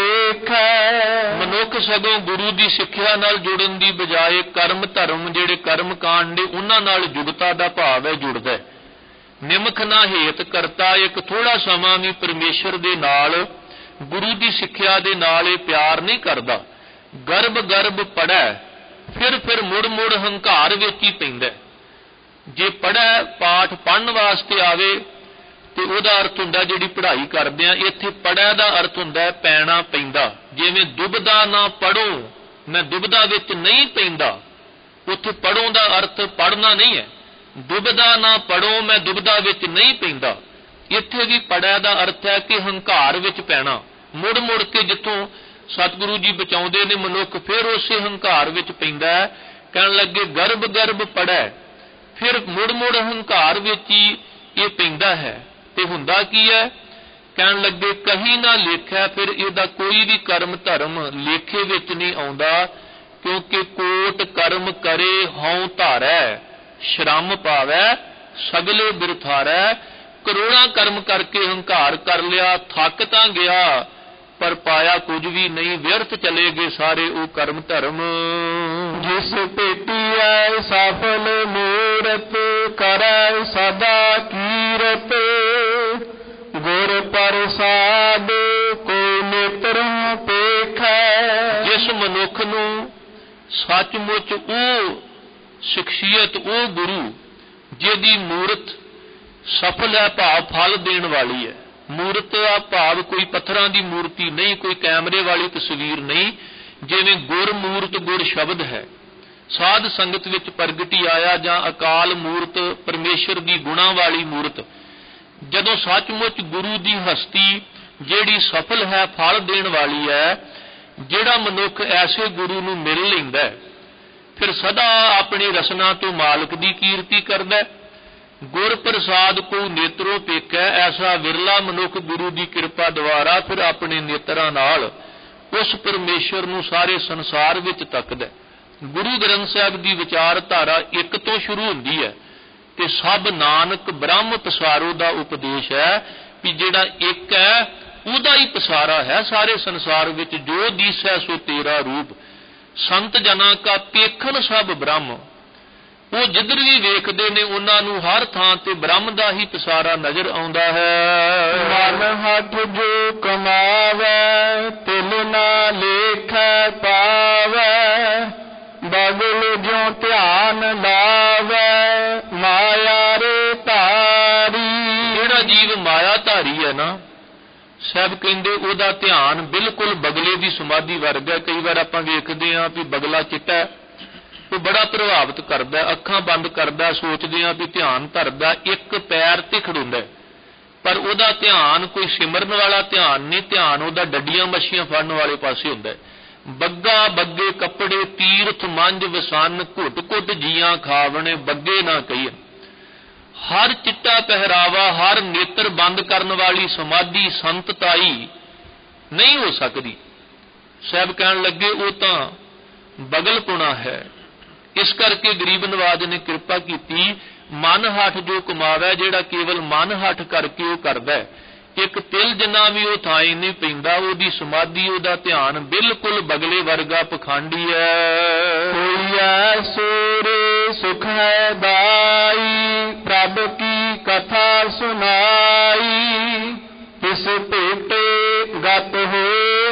ਲੇਖੈ। ਮਨੁੱਖ ਸਗੋਂ ਗੁਰੂ ਦੀ ਸਿੱਖਿਆ ਨਾਲ ਜੁੜਨ ਦੀ ਬਜਾਏ ਕਰਮ ਧਰਮ, ਜਿਹੜੇ ਕਰਮ ਕਾਂਡ ਨੇ ਉਹਨਾਂ ਨਾਲ ਜੁਗਤਾ ਦਾ ਭਾਵ ਹੈ, ਜੁੜਦਾ। ਨਿਮਖ ਨਾ ਹੇਤ ਕਰਤਾ, ਇੱਕ ਥੋੜਾ ਸਮਾਂ ਵੀ ਪਰਮੇਸ਼ਰ ਦੇ ਨਾਲ, ਗੁਰੂ ਦੀ ਸਿੱਖਿਆ ਦੇ ਨਾਲ ਇਹ ਪਿਆਰ ਨਹੀਂ ਕਰਦਾ। ਗਰਬ ਗਰਬ ਪੜੈ, ਫਿਰ ਫਿਰ ਮੁੜ ਮੁੜ ਹੰਕਾਰ ਵਿੱਚ ਹੀ ਪੈਂਦਾ। ਜੇ ਪੜ੍ਹੈ ਪਾਠ ਪੜ੍ਹਨ ਵਾਸਤੇ ਆਵੇ ਤੇ ਉਹਦਾ ਅਰਥ ਹੁੰਦਾ ਜਿਹੜੀ ਪੜ੍ਹਾਈ ਕਰਦੇ ਆ। ਇੱਥੇ ਪੜ੍ਹੈ ਦਾ ਅਰਥ ਹੁੰਦਾ ਪੈਣਾ ਪੈਂਦਾ। ਜਿਵੇਂ ਦੁਬਦਾ ਨਾ ਪੜੋ, ਮੈਂ ਦੁਬਦਾ ਵਿੱਚ ਨਹੀਂ ਪੈਂਦਾ, ਉੱਥੇ ਪੜੋਂ ਦਾ ਅਰਥ ਪੜ੍ਹਨਾ ਨਹੀਂ ਹੈ। ਦੁਬਦਾ ਨਾ ਪੜੋ, ਮੈਂ ਦੁਬਦਾ ਵਿੱਚ ਨਹੀਂ ਪੈਂਦਾ। ਇੱਥੇ ਵੀ ਪੜ੍ਹੈ ਦਾ ਅਰਥ ਹੈ ਕਿ ਹੰਕਾਰ ਵਿੱਚ ਪੈਣਾ, ਮੁੜ ਮੁੜ ਕੇ ਜਿੱਥੋਂ ਸਤਿਗੁਰੂ ਜੀ ਬਚਾਉਂਦੇ ਨੇ, ਮਨੁੱਖ ਫਿਰ ਉਸੇ ਹੰਕਾਰ ਵਿੱਚ ਪੈਂਦਾ ਹੈ। ਕਹਿਣ ਲੱਗੇ ਗਰਭ ਗਰਭ ਪੜੈ, ਫਿਰ ਮੁੜ ਮੁੜ ਹੰਕਾਰ ਵਿੱਚ ਹੀ ਇਹ ਪੈਂਦਾ ਹੈ। ਤੇ ਹੁੰਦਾ ਕੀ ਹੈ? ਕਹਿਣ ਲੱਗੇ ਕਹੀ ਨਾ ਲੇਖੈ, ਫਿਰ ਇਹਦਾ ਕੋਈ ਵੀ ਕਰਮ ਧਰਮ ਲੇਖੇ ਵਿੱਚ ਨਹੀਂ ਆਉਂਦਾ, ਕਿਉਂਕਿ ਕੋਟ ਕਰਮ ਕਰੇ ਹਉ ਧਾਰੈ, ਸ਼ਰਮ ਪਾਵੈ ਸਗਲੇ ਬਿਰਥਾਰੈ। ਕਰੋੜਾਂ ਕਰਮ ਕਰਕੇ ਹੰਕਾਰ ਕਰ ਲਿਆ, ਥੱਕ ਤਾਂ ਗਿਆ, ਪਰ ਪਾਇਆ ਕੁਝ ਵੀ ਨਹੀਂ, ਵਿਅਰਥ ਚਲੇ ਗਏ ਸਾਰੇ ਉਹ ਕਰਮ ਧਰਮ। ਜਿਸ ਭੇਟੀਐ ਸਫਲ ਮੂਰਤ, ਕਰੈ ਸਦਾ ਕੀਰਤ, ਗੁਰ ਪ੍ਰਸਾਦ ਕੋ ਨੇਤਰੋਂ ਪੇਖੈ। ਜਿਸ ਮਨੁੱਖ ਨੂੰ ਸੱਚਮੁੱਚ ਉਹ ਸ਼ਖਸੀਅਤ, ਉਹ ਗੁਰੂ ਜਿਹਦੀ ਮੂਰਤ ਸਫਲ ਹੈ, ਭਾਵ ਫਲ ਦੇਣ ਵਾਲੀ ਹੈ। ਮੂਰਤ ਦਾ ਭਾਵ ਕੋਈ ਪੱਥਰਾਂ ਦੀ ਮੂਰਤੀ ਨਹੀਂ, ਕੋਈ ਕੈਮਰੇ ਵਾਲੀ ਤਸਵੀਰ ਨਹੀਂ। ਜਿਵੇਂ ਗੁਰ ਮੂਰਤ ਗੁਰ ਸ਼ਬਦ ਹੈ, ਸਾਧ ਸੰਗਤ ਵਿੱਚ ਪ੍ਰਗਟੀ ਆਇਆ, ਜਾਂ ਅਕਾਲ ਮੂਰਤ ਪਰਮੇਸ਼ਰ ਦੀ ਗੁਣਾਂ ਵਾਲੀ ਮੂਰਤ। ਜਦੋਂ ਸੱਚਮੁੱਚ ਗੁਰੂ ਦੀ ਹਸਤੀ ਜਿਹੜੀ ਸਫਲ ਹੈ, ਫਲ ਦੇਣ ਵਾਲੀ ਹੈ, ਜਿਹੜਾ ਮਨੁੱਖ ਐਸੇ ਗੁਰੂ ਨੂੰ ਮਿਲ ਲੈਂਦਾ, ਫਿਰ ਸਦਾ ਆਪਣੀ ਰਸਨਾ ਤੋਂ ਮਾਲਕ ਦੀ ਕੀਰਤੀ ਕਰਦਾ। ਗੁਰ ਪ੍ਰਸਾਦ ਕੋ ਨੇਤਰੋਂ ਪੇਖੈ, ਐਸਾ ਵਿਰਲਾ ਮਨੁੱਖ ਗੁਰੂ ਦੀ ਕਿਰਪਾ ਦੁਆਰਾ ਫਿਰ ਆਪਣੇ ਨੇਤਰਾਂ ਨਾਲ ਉਸ ਪਰਮੇਸ਼ਰ ਨੂੰ ਸਾਰੇ ਸੰਸਾਰ ਵਿੱਚ ਤੱਕਦਾ। ਗੁਰੂ ਗ੍ਰੰਥ ਸਾਹਿਬ ਦੀ ਵਿਚਾਰਧਾਰਾ ਇੱਕ ਤੋਂ ਸ਼ੁਰੂ ਹੁੰਦੀ ਹੈ, ਤੇ ਸਭ ਨਾਨਕ ਬ੍ਰਹਮ ਪਸਾਰੋ ਦਾ ਉਪਦੇਸ਼ ਹੈ ਕਿ ਜਿਹੜਾ ਇੱਕ ਹੈ ਉਹਦਾ ਹੀ ਪਸਾਰਾ ਹੈ ਸਾਰੇ ਸੰਸਾਰ ਵਿੱਚ। ਜੋ ਦੀਸੈ ਸੋ ਤੇਰਾ ਰੂਪ, ਸੰਤ ਜਨਾਂ ਕਾ ਪੇਖਣ ਸਭ ਬ੍ਰਹਮ। ਉਹ ਜਿੱਧਰ ਵੀ ਵੇਖਦੇ ਨੇ ਉਹਨਾਂ ਨੂੰ ਹਰ ਥਾਂ ਤੇ ਬ੍ਰਹਮ ਦਾ ਹੀ ਪਸਾਰਾ ਨਜ਼ਰ ਆਉਂਦਾ ਹੈ। ਮਨ ਹੱਥ ਜੋ ਕਮਾਵੈ, ਤਿਲ ਨਾ ਲੇਖੈ ਪਾਵੈ, ਬਗਲ ਜਿਉ ਧਿਆਨ ਲਾਵੈ, ਮਾਇਆ ਰੇ ਧਾਰੀ। ਜਿਹੜਾ ਜੀਵ ਮਾਇਆ ਧਾਰੀ ਹੈ ਨਾ, ਸਾਹਿਬ ਕਹਿੰਦੇ ਉਹਦਾ ਧਿਆਨ ਬਿਲਕੁਲ ਬਗਲੇ ਦੀ ਸਮਾਧੀ ਵਰਗਾ। ਕਈ ਵਾਰ ਆਪਾਂ ਵੇਖਦੇ ਹਾਂ ਵੀ ਬਗਲਾ ਚਿੱਟਾ, ਉਹ ਬੜਾ ਪ੍ਰਭਾਵਿਤ ਕਰਦਾ, ਅੱਖਾਂ ਬੰਦ ਕਰਦਾ, ਸੋਚਦੇ ਹਾਂ ਵੀ ਧਿਆਨ ਧਰਦਾ, ਇੱਕ ਪੈਰ ਤੇ ਖੜੂੰਦਾ, ਪਰ ਉਹਦਾ ਧਿਆਨ ਕੋਈ ਸਿਮਰਨ ਵਾਲਾ ਧਿਆਨ ਨਹੀਂ, ਧਿਆਨ ਉਹਦਾ ਡੱਡੀਆਂ ਮੱਛੀਆਂ ਫੜਨ ਵਾਲੇ ਪਾਸੇ ਹੁੰਦਾ। ਬੱਗਾ ਬੱਗੇ ਕੱਪੜੇ ਤੀਰਥ ਮੰਝ ਵਸਨ, ਘੁੱਟ ਘੁੱਟ ਜੀਆਂ ਖਾਵਣੇ ਬੱਗੇ ਨਾ ਕਹੀਏ। ਹਰ ਚਿੱਟਾ ਪਹਿਰਾਵਾ, ਹਰ ਨੇਤਰ ਬੰਦ ਕਰਨ ਵਾਲੀ ਸਮਾਧੀ ਸੰਤਤਾਈ ਨਹੀਂ ਹੋ ਸਕਦੀ। ਸਾਹਿਬ ਕਹਿਣ ਲੱਗੇ ਉਹ ਤਾਂ ਬਗਲਪੁਣਾ ਹੈ। ਇਸ ਕਰਕੇ ਗਰੀਬ ਨਵਾਜ ਨੇ ਕਿਰਪਾ ਕੀਤੀ, ਮਨ ਹੱਠ ਜੋ ਕਮਾਵੇ, ਜਿਹੜਾ ਕੇਵਲ ਮਨ ਹੱਠ ਕਰਕੇ ਉਹ ਕਰਦਾ, ਇੱਕ ਤਿਲ ਜਿੰਨਾ ਵੀ ਉਹ ਥਾਈ ਨਹੀਂ ਪੈਂਦਾ, ਉਹਦੀ ਸਮਾਧੀ, ਉਹਦਾ ਧਿਆਨ ਬਿਲਕੁਲ ਬਗਲੇ ਵਰਗਾ ਪਖੰਡੀ ਹੈ। ਕੋਈ ਐਸੋਰੇ ਸੁਖ ਹੈ ਦਾਈ, ਪ੍ਰਭ ਕੀ ਕਥਾ ਸੁਨਾਈ, ਤਿਸ ਭੇਟੇ ਗਤ ਹੋ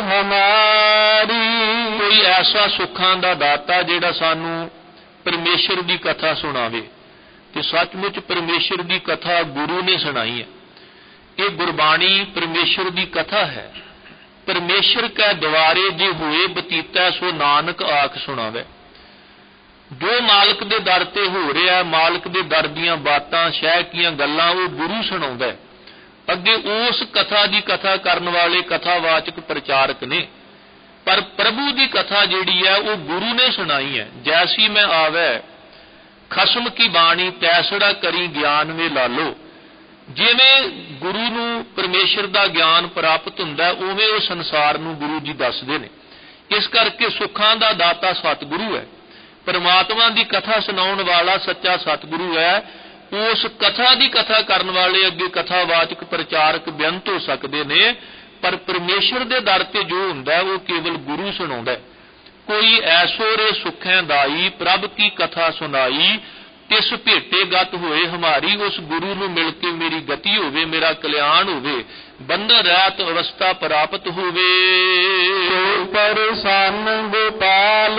ਹਮਾਰੀ। ਕੋਈ ਐਸਾ ਸੁੱਖਾਂ ਦਾ ਦਾਤਾ ਜਿਹੜਾ ਸਾਨੂੰ ਪਰਮੇਸ਼ਰ ਦੀ ਕਥਾ ਸੁਣਾਵੇ, ਤੇ ਸੱਚਮੁੱਚ ਪਰਮੇਸ਼ਰ ਦੀ ਕਥਾ ਗੁਰੂ ਨੇ ਸੁਣਾਈ ਹੈ। ਇਹ ਗੁਰਬਾਣੀ ਪਰਮੇਸ਼ਰ ਦੀ ਕਥਾ ਹੈ। ਪਰਮੇਸ਼ਰ ਕੈ ਦੁਆਰੇ ਜੇ ਹੋਏ ਬਤੀਤਾ, ਸੋ ਨਾਨਕ ਆਖ ਸੁਣਾਵੇ। ਜੋ ਮਾਲਕ ਦੇ ਦਰ ਤੇ ਹੋ ਰਿਹਾ, ਮਾਲਕ ਦੇ ਦਰ ਦੀਆਂ ਬਾਤਾਂ, ਸ਼ਹਿ ਕੀਆਂ ਗੱਲਾਂ, ਉਹ ਗੁਰੂ ਸੁਣਾਉਂਦਾ। ਅੱਗੇ ਉਸ ਕਥਾ ਦੀ ਕਥਾ ਕਰਨ ਵਾਲੇ ਕਥਾਵਾਚਕ ਪ੍ਰਚਾਰਕ ਨੇ, ਪਰ ਪ੍ਰਭੂ ਦੀ ਕਥਾ ਜਿਹੜੀ ਹੈ ਉਹ ਗੁਰੂ ਨੇ ਸੁਣਾਈ ਹੈ। ਜੈਸੀ ਮੈਂ ਆਵੈ ਖਸਮ ਕੀ ਬਾਣੀ, ਤੈਸੜਾ ਕਰੀ ਗਿਆਨ ਵੇ ਲਾਲੋ। ਜਿਵੇਂ ਗੁਰੂ ਨੂੰ ਪਰਮੇਸ਼ਰ ਦਾ ਗਿਆਨ ਪ੍ਰਾਪਤ ਹੁੰਦਾ, ਉਵੇਂ ਉਹ ਸੰਸਾਰ ਨੂੰ ਗੁਰੂ ਜੀ ਦੱਸਦੇ ਨੇ। ਇਸ ਕਰਕੇ ਸੁੱਖਾਂ ਦਾ ਦਾਤਾ ਸਤਿਗੁਰੂ ਹੈ, ਪਰਮਾਤਮਾ ਦੀ ਕਥਾ ਸੁਣਾਉਣ ਵਾਲਾ ਸੱਚਾ ਸਤਿਗੁਰੂ ਹੈ। ਉਸ ਕਥਾ ਦੀ ਕਥਾ ਕਰਨ ਵਾਲੇ ਅੱਗੇ ਕਥਾਵਾਚਕ ਪ੍ਰਚਾਰਕ ਬੇਅੰਤ ਹੋ ਸਕਦੇ ਨੇ, ਪਰ ਪਰਮੇਸ਼ਰ ਦੇ ਦਰ ਤੇ ਜੋ ਹੁੰਦਾ ਉਹ ਕੇਵਲ ਗੁਰੂ ਸੁਣਾਉਂਦਾ। ਕੋਈ ਐਸੋ ਰੇ ਸੁਖੈ ਦਾਈ, ਪ੍ਰਭ ਕੀ ਕਥਾ ਸੁਣਾਈ, ਤਿਸ ਭੇਟੇ ਗਤ ਹੋਏ ਹਮਾਰੀ। ਉਸ ਗੁਰੂ ਨੂੰ ਮਿਲ ਕੇ ਮੇਰੀ ਗਤੀ ਹੋਵੇ, ਮੇਰਾ ਕਲਿਆਣ ਹੋਵੇ, ਬੰਧਨ ਰਹਿਤ ਅਵਸਥਾ ਪ੍ਰਾਪਤ ਹੋਵੇ। ਸੋ ਪਰਸੰਨ ਗੋਪਾਲ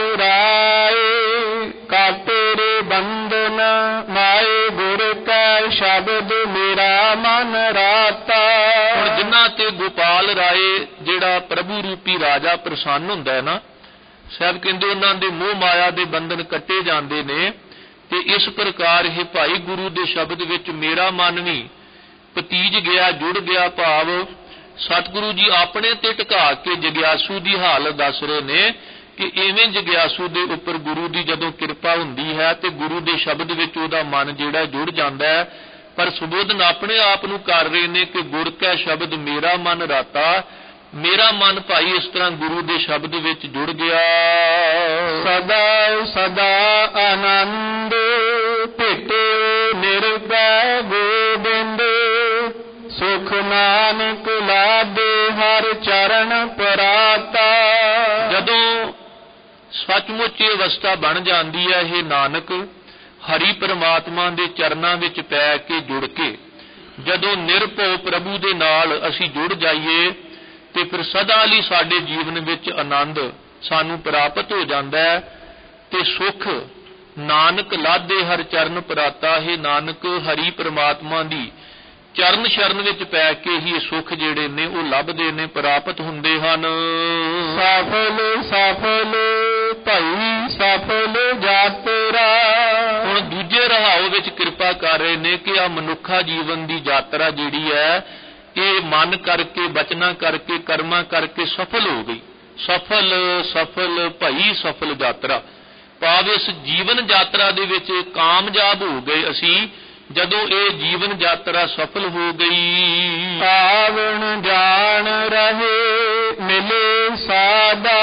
ਰਾਏ, ਕਾਟੇ ਬੰਧਨ ਮਾਏ, ਗੁਰ ਕੈ ਸ਼ਬਦ ਮੇਰਾ ਮਨ ਰਾਤਾ। ਹੁਣ ਜਿਨ੍ਹਾਂ ਤੇ ਗੋਪਾਲ ਰਾਏ ਜਿਹੜਾ ਪ੍ਰਭੂ ਰੂਪੀ ਰਾਜਾ ਪ੍ਰਸੰਨ ਹੁੰਦਾ ਹੈ ਨਾ, ਸਾਹਿਬ ਕਹਿੰਦੇ ਉਹਨਾਂ ਦੇ ਮੋਹ ਮਾਇਆ ਦੇ ਬੰਧਨ ਕੱਟੇ ਜਾਂਦੇ ਨੇ। ਤੇ ਇਸ ਪ੍ਰਕਾਰ ਇਹ ਭਾਈ ਗੁਰੂ ਦੇ ਸ਼ਬਦ ਵਿੱਚ ਮੇਰਾ ਮਨ ਵੀ ਪਤੀਜ ਗਿਆ, ਜੁੜ ਗਿਆ, ਭਾਵ ਸਤਿਗੁਰੂ ਜੀ ਆਪਣੇ ਤੇ ਟਿਕਾ ਕੇ ਜਗਿਆਸੂ ਦੀ ਹਾਲਤ ਦੱਸ ਰਹੇ ਨੇ ਕਿ ਇਵੇਂ ਜਗਿਆਸੂ ਦੇ ਉੱਪਰ ਗੁਰੂ ਦੀ ਜਦੋਂ ਕਿਰਪਾ ਹੁੰਦੀ ਹੈ ਤੇ ਗੁਰੂ ਦੇ ਸ਼ਬਦ ਵਿੱਚ ਉਹਦਾ ਮਨ ਜਿਹੜਾ ਜੁੜ ਜਾਂਦਾ ਹੈ। ਪਰ ਸੁਬੋਧਨ ਆਪਣੇ ਆਪ ਨੂੰ ਕਰ ਰਹੇ ਨੇ ਕਿ ਗੁਰ ਕੈ ਸ਼ਬਦ ਮੇਰਾ ਮਨ ਰਾਤਾ, ਮੇਰਾ ਮਨ ਭਾਈ ਇਸ ਤਰ੍ਹਾਂ ਗੁਰੂ ਦੇ ਸ਼ਬਦ ਵਿੱਚ ਜੁੜ ਗਿਆ। ਸਦਾ ਸਦਾ ਆਨੰਦ ਭੇਟੇ ਨਿਰਭੈ ਗੋਬਿੰਦ, ਸੁਖ ਨਾਨਕ ਲਾਦੇ ਹਰ ਚਰਨ ਪਰਾਤਾ। ਜਦੋਂ ਸੱਚਮੁੱਚ ਇਹ ਅਵਸਥਾ ਬਣ ਜਾਂਦੀ ਹੈ, ਇਹ ਨਾਨਕ ਹਰੀ ਪਰਮਾਤਮਾ ਦੇ ਚਰਨਾਂ ਵਿੱਚ ਪੈ ਕੇ ਜੁੜ ਕੇ ਜਦੋਂ ਨਿਰਭਉ ਪ੍ਰਭੂ ਦੇ ਨਾਲ ਅਸੀਂ ਜੁੜ ਜਾਈਏ ਤੇ ਫਿਰ ਸਦਾ ਲਈ ਸਾਡੇ ਜੀਵਨ ਵਿੱਚ ਆਨੰਦ ਸਾਨੂੰ ਪ੍ਰਾਪਤ ਹੋ ਜਾਂਦਾ ਹੈ ਤੇ ਸੁਖ ਨਾਨਕ ਲਾਦੇ ਹਰ ਚਰਨ ਪਰਾਤਾ। ਹੈ ਨਾਨਕ ਹਰੀ ਪਰਮਾਤਮਾ ਦੀ ਚਰਨ ਸ਼ਰਨ ਵਿੱਚ ਪੈ ਕੇ ਹੀ ਸੁਖ ਜਿਹੜੇ ਨੇ ਉਹ ਲੱਭਦੇ ਨੇ, ਪ੍ਰਾਪਤ ਹੁੰਦੇ ਹਨ। ਸਫਲ ਸਫਲ ਭਾਈ ਸਫਲ ਯਾਤਰਾ। ਹੁਣ ਦੂਜੇ ਰਹਾਉ ਵਿੱਚ ਕਿਰਪਾ ਕਰ ਰਹੇ ਨੇ ਕਿ ਆ ਮਨੁੱਖਾ ਜੀਵਨ ਦੀ ਯਾਤਰਾ ਜਿਹੜੀ ਹੈ ਇਹ ਮਨ ਕਰਕੇ, ਬਚਨਾ ਕਰਕੇ, ਕਰਮਾਂ ਕਰਕੇ ਸਫਲ ਹੋ ਗਈ। ਸਫਲ ਸਫਲ ਭਾਈ ਸਫਲ ਯਾਤਰਾ ਭਾਵ ਇਸ ਜੀਵਨ ਯਾਤਰਾ ਦੇ ਵਿੱਚ ਕਾਮਯਾਬ ਹੋ ਗਏ ਅਸੀਂ ਜਦੋਂ ਇਹ ਜੀਵਨ ਯਾਤਰਾ ਸਫਲ ਹੋ ਗਈ। ਆਵਣ ਜਾਣ ਰਹੇ ਮਿਲੇ ਸਾਦਾ,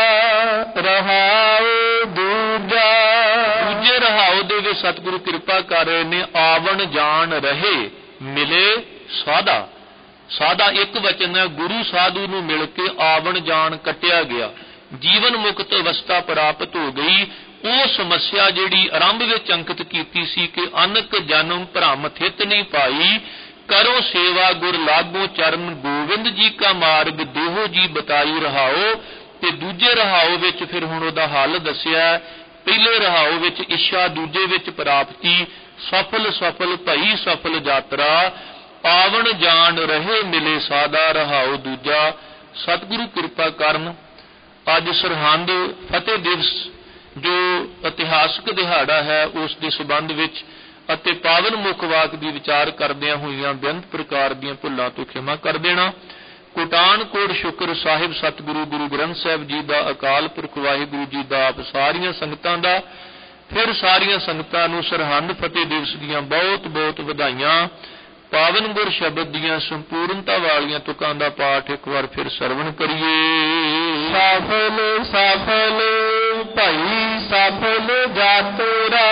ਰਹਾਉ ਦੂਜਾ। ਦੂਜੇ ਰਹਾਉ ਦੇ ਵਿੱਚ ਸਤਿਗੁਰੂ ਕਿਰਪਾ ਕਰ ਰਹੇ ਨੇ, ਆਵਣ ਜਾਣ ਰਹੇ ਮਿਲੇ ਸਾਦਾ। ਸਾਦਾ ਇੱਕ ਵਚਨ ਹੈ, ਗੁਰੂ ਸਾਧੂ ਨੂੰ ਮਿਲ ਕੇ ਆਵਣ ਜਾਣ ਕੱਟਿਆ ਗਿਆ, ਜੀਵਨ ਮੁਕਤ ਅਵਸਥਾ ਪ੍ਰਾਪਤ ਹੋ ਗਈ। ਉਹ ਸਮੱਸਿਆ ਜਿਹੜੀ ਆਰੰਭ ਵਿੱਚ ਅੰਕਿਤ ਕੀਤੀ ਸੀ ਕਿ ਅਨਕ ਜਨਮ ਭ੍ਰਮ ਥਿਤ ਨਹੀਂ ਪਾਈ, ਕਰੋ ਸੇਵਾ ਗੁਰ ਲਾਗੋ ਚਰਨ ਗੋਬਿੰਦ ਜੀ ਕਾ ਮਾਰਗ ਦੇਹੋ ਜੀ ਬਤਾਈ ਰਹਾਓ। ਤੇ ਦੂਜੇ ਰਹਾਓ ਵਿੱਚ ਫਿਰ ਹੁਣ ਉਹਦਾ ਹੱਲ ਦੱਸਿਆ। ਪਹਿਲੇ ਰਹਾਓ ਵਿੱਚ ਇੱਛਾ, ਦੂਜੇ ਵਿੱਚ ਪ੍ਰਾਪਤੀ। ਸਫਲ ਸਫਲ ਭਈ ਸਫਲ ਯਾਤਰਾ, ਆਵਣ ਜਾਣ ਰਹੇ ਮਿਲੇ ਸਾਦਾ, ਰਹਾਓ ਦੂਜਾ। ਸਤਿਗੁਰੂ ਕਿਰਪਾ ਕਰਨ ਅੱਜ ਸਰਹੰਦ ਫਤਿਹ ਦਿਵਸ ਜੋ ਇਤਿਹਾਸਕ ਦਿਹਾੜਾ ਹੈ ਉਸ ਦੇ ਸੰਬੰਧ ਵਿੱਚ ਅਤੇ ਪਾਵਨ ਮੁੱਖ ਵਾਕ ਦੀ ਵਿਚਾਰ ਕਰਦਿਆਂ ਹੋਈਆਂ ਬੇਅੰਤ ਪ੍ਰਕਾਰ ਦੀਆਂ ਭੁੱਲਾਂ ਤੋਂ ਖਿਮਾ ਕਰ ਦੇਣਾ। ਕੋਟਾਨਕੋਟ ਸ਼ੁਕਰ ਸਾਹਿਬ ਸਤਿਗੁਰੂ ਗੁਰੂ ਗ੍ਰੰਥ ਸਾਹਿਬ ਜੀ ਦਾ, ਅਕਾਲ ਪੁਰਖ ਵਾਹਿਗੁਰੂ ਜੀ ਦਾ, ਆਪ ਸਾਰੀਆਂ ਸੰਗਤਾਂ ਦਾ। ਫਿਰ ਸਾਰੀਆਂ ਸੰਗਤਾਂ ਨੂੰ ਸਰਹੰਦ ਫਤਿਹ ਦਿਵਸ ਦੀਆਂ ਬਹੁਤ ਬਹੁਤ ਵਧਾਈਆਂ। ਪਾਵਨ ਗੁਰ ਸ਼ਬਦ ਦੀਆਂ ਸੰਪੂਰਨਤਾ ਵਾਲੀਆਂ ਤੁਕਾਂ ਦਾ ਪਾਠ ਇੱਕ ਵਾਰ ਫਿਰ ਸਰਵਣ ਕਰੀਏ। ਸਫਲ ਸਫਲ ਭਾਈ ਸਫਲ ਯਾਤਰਾ,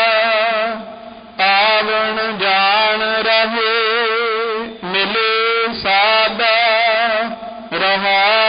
ਆਵਣ ਜਾਣ ਰਹੇ ਮਿਲੇ ਸਾਦਾ, ਰਹਾ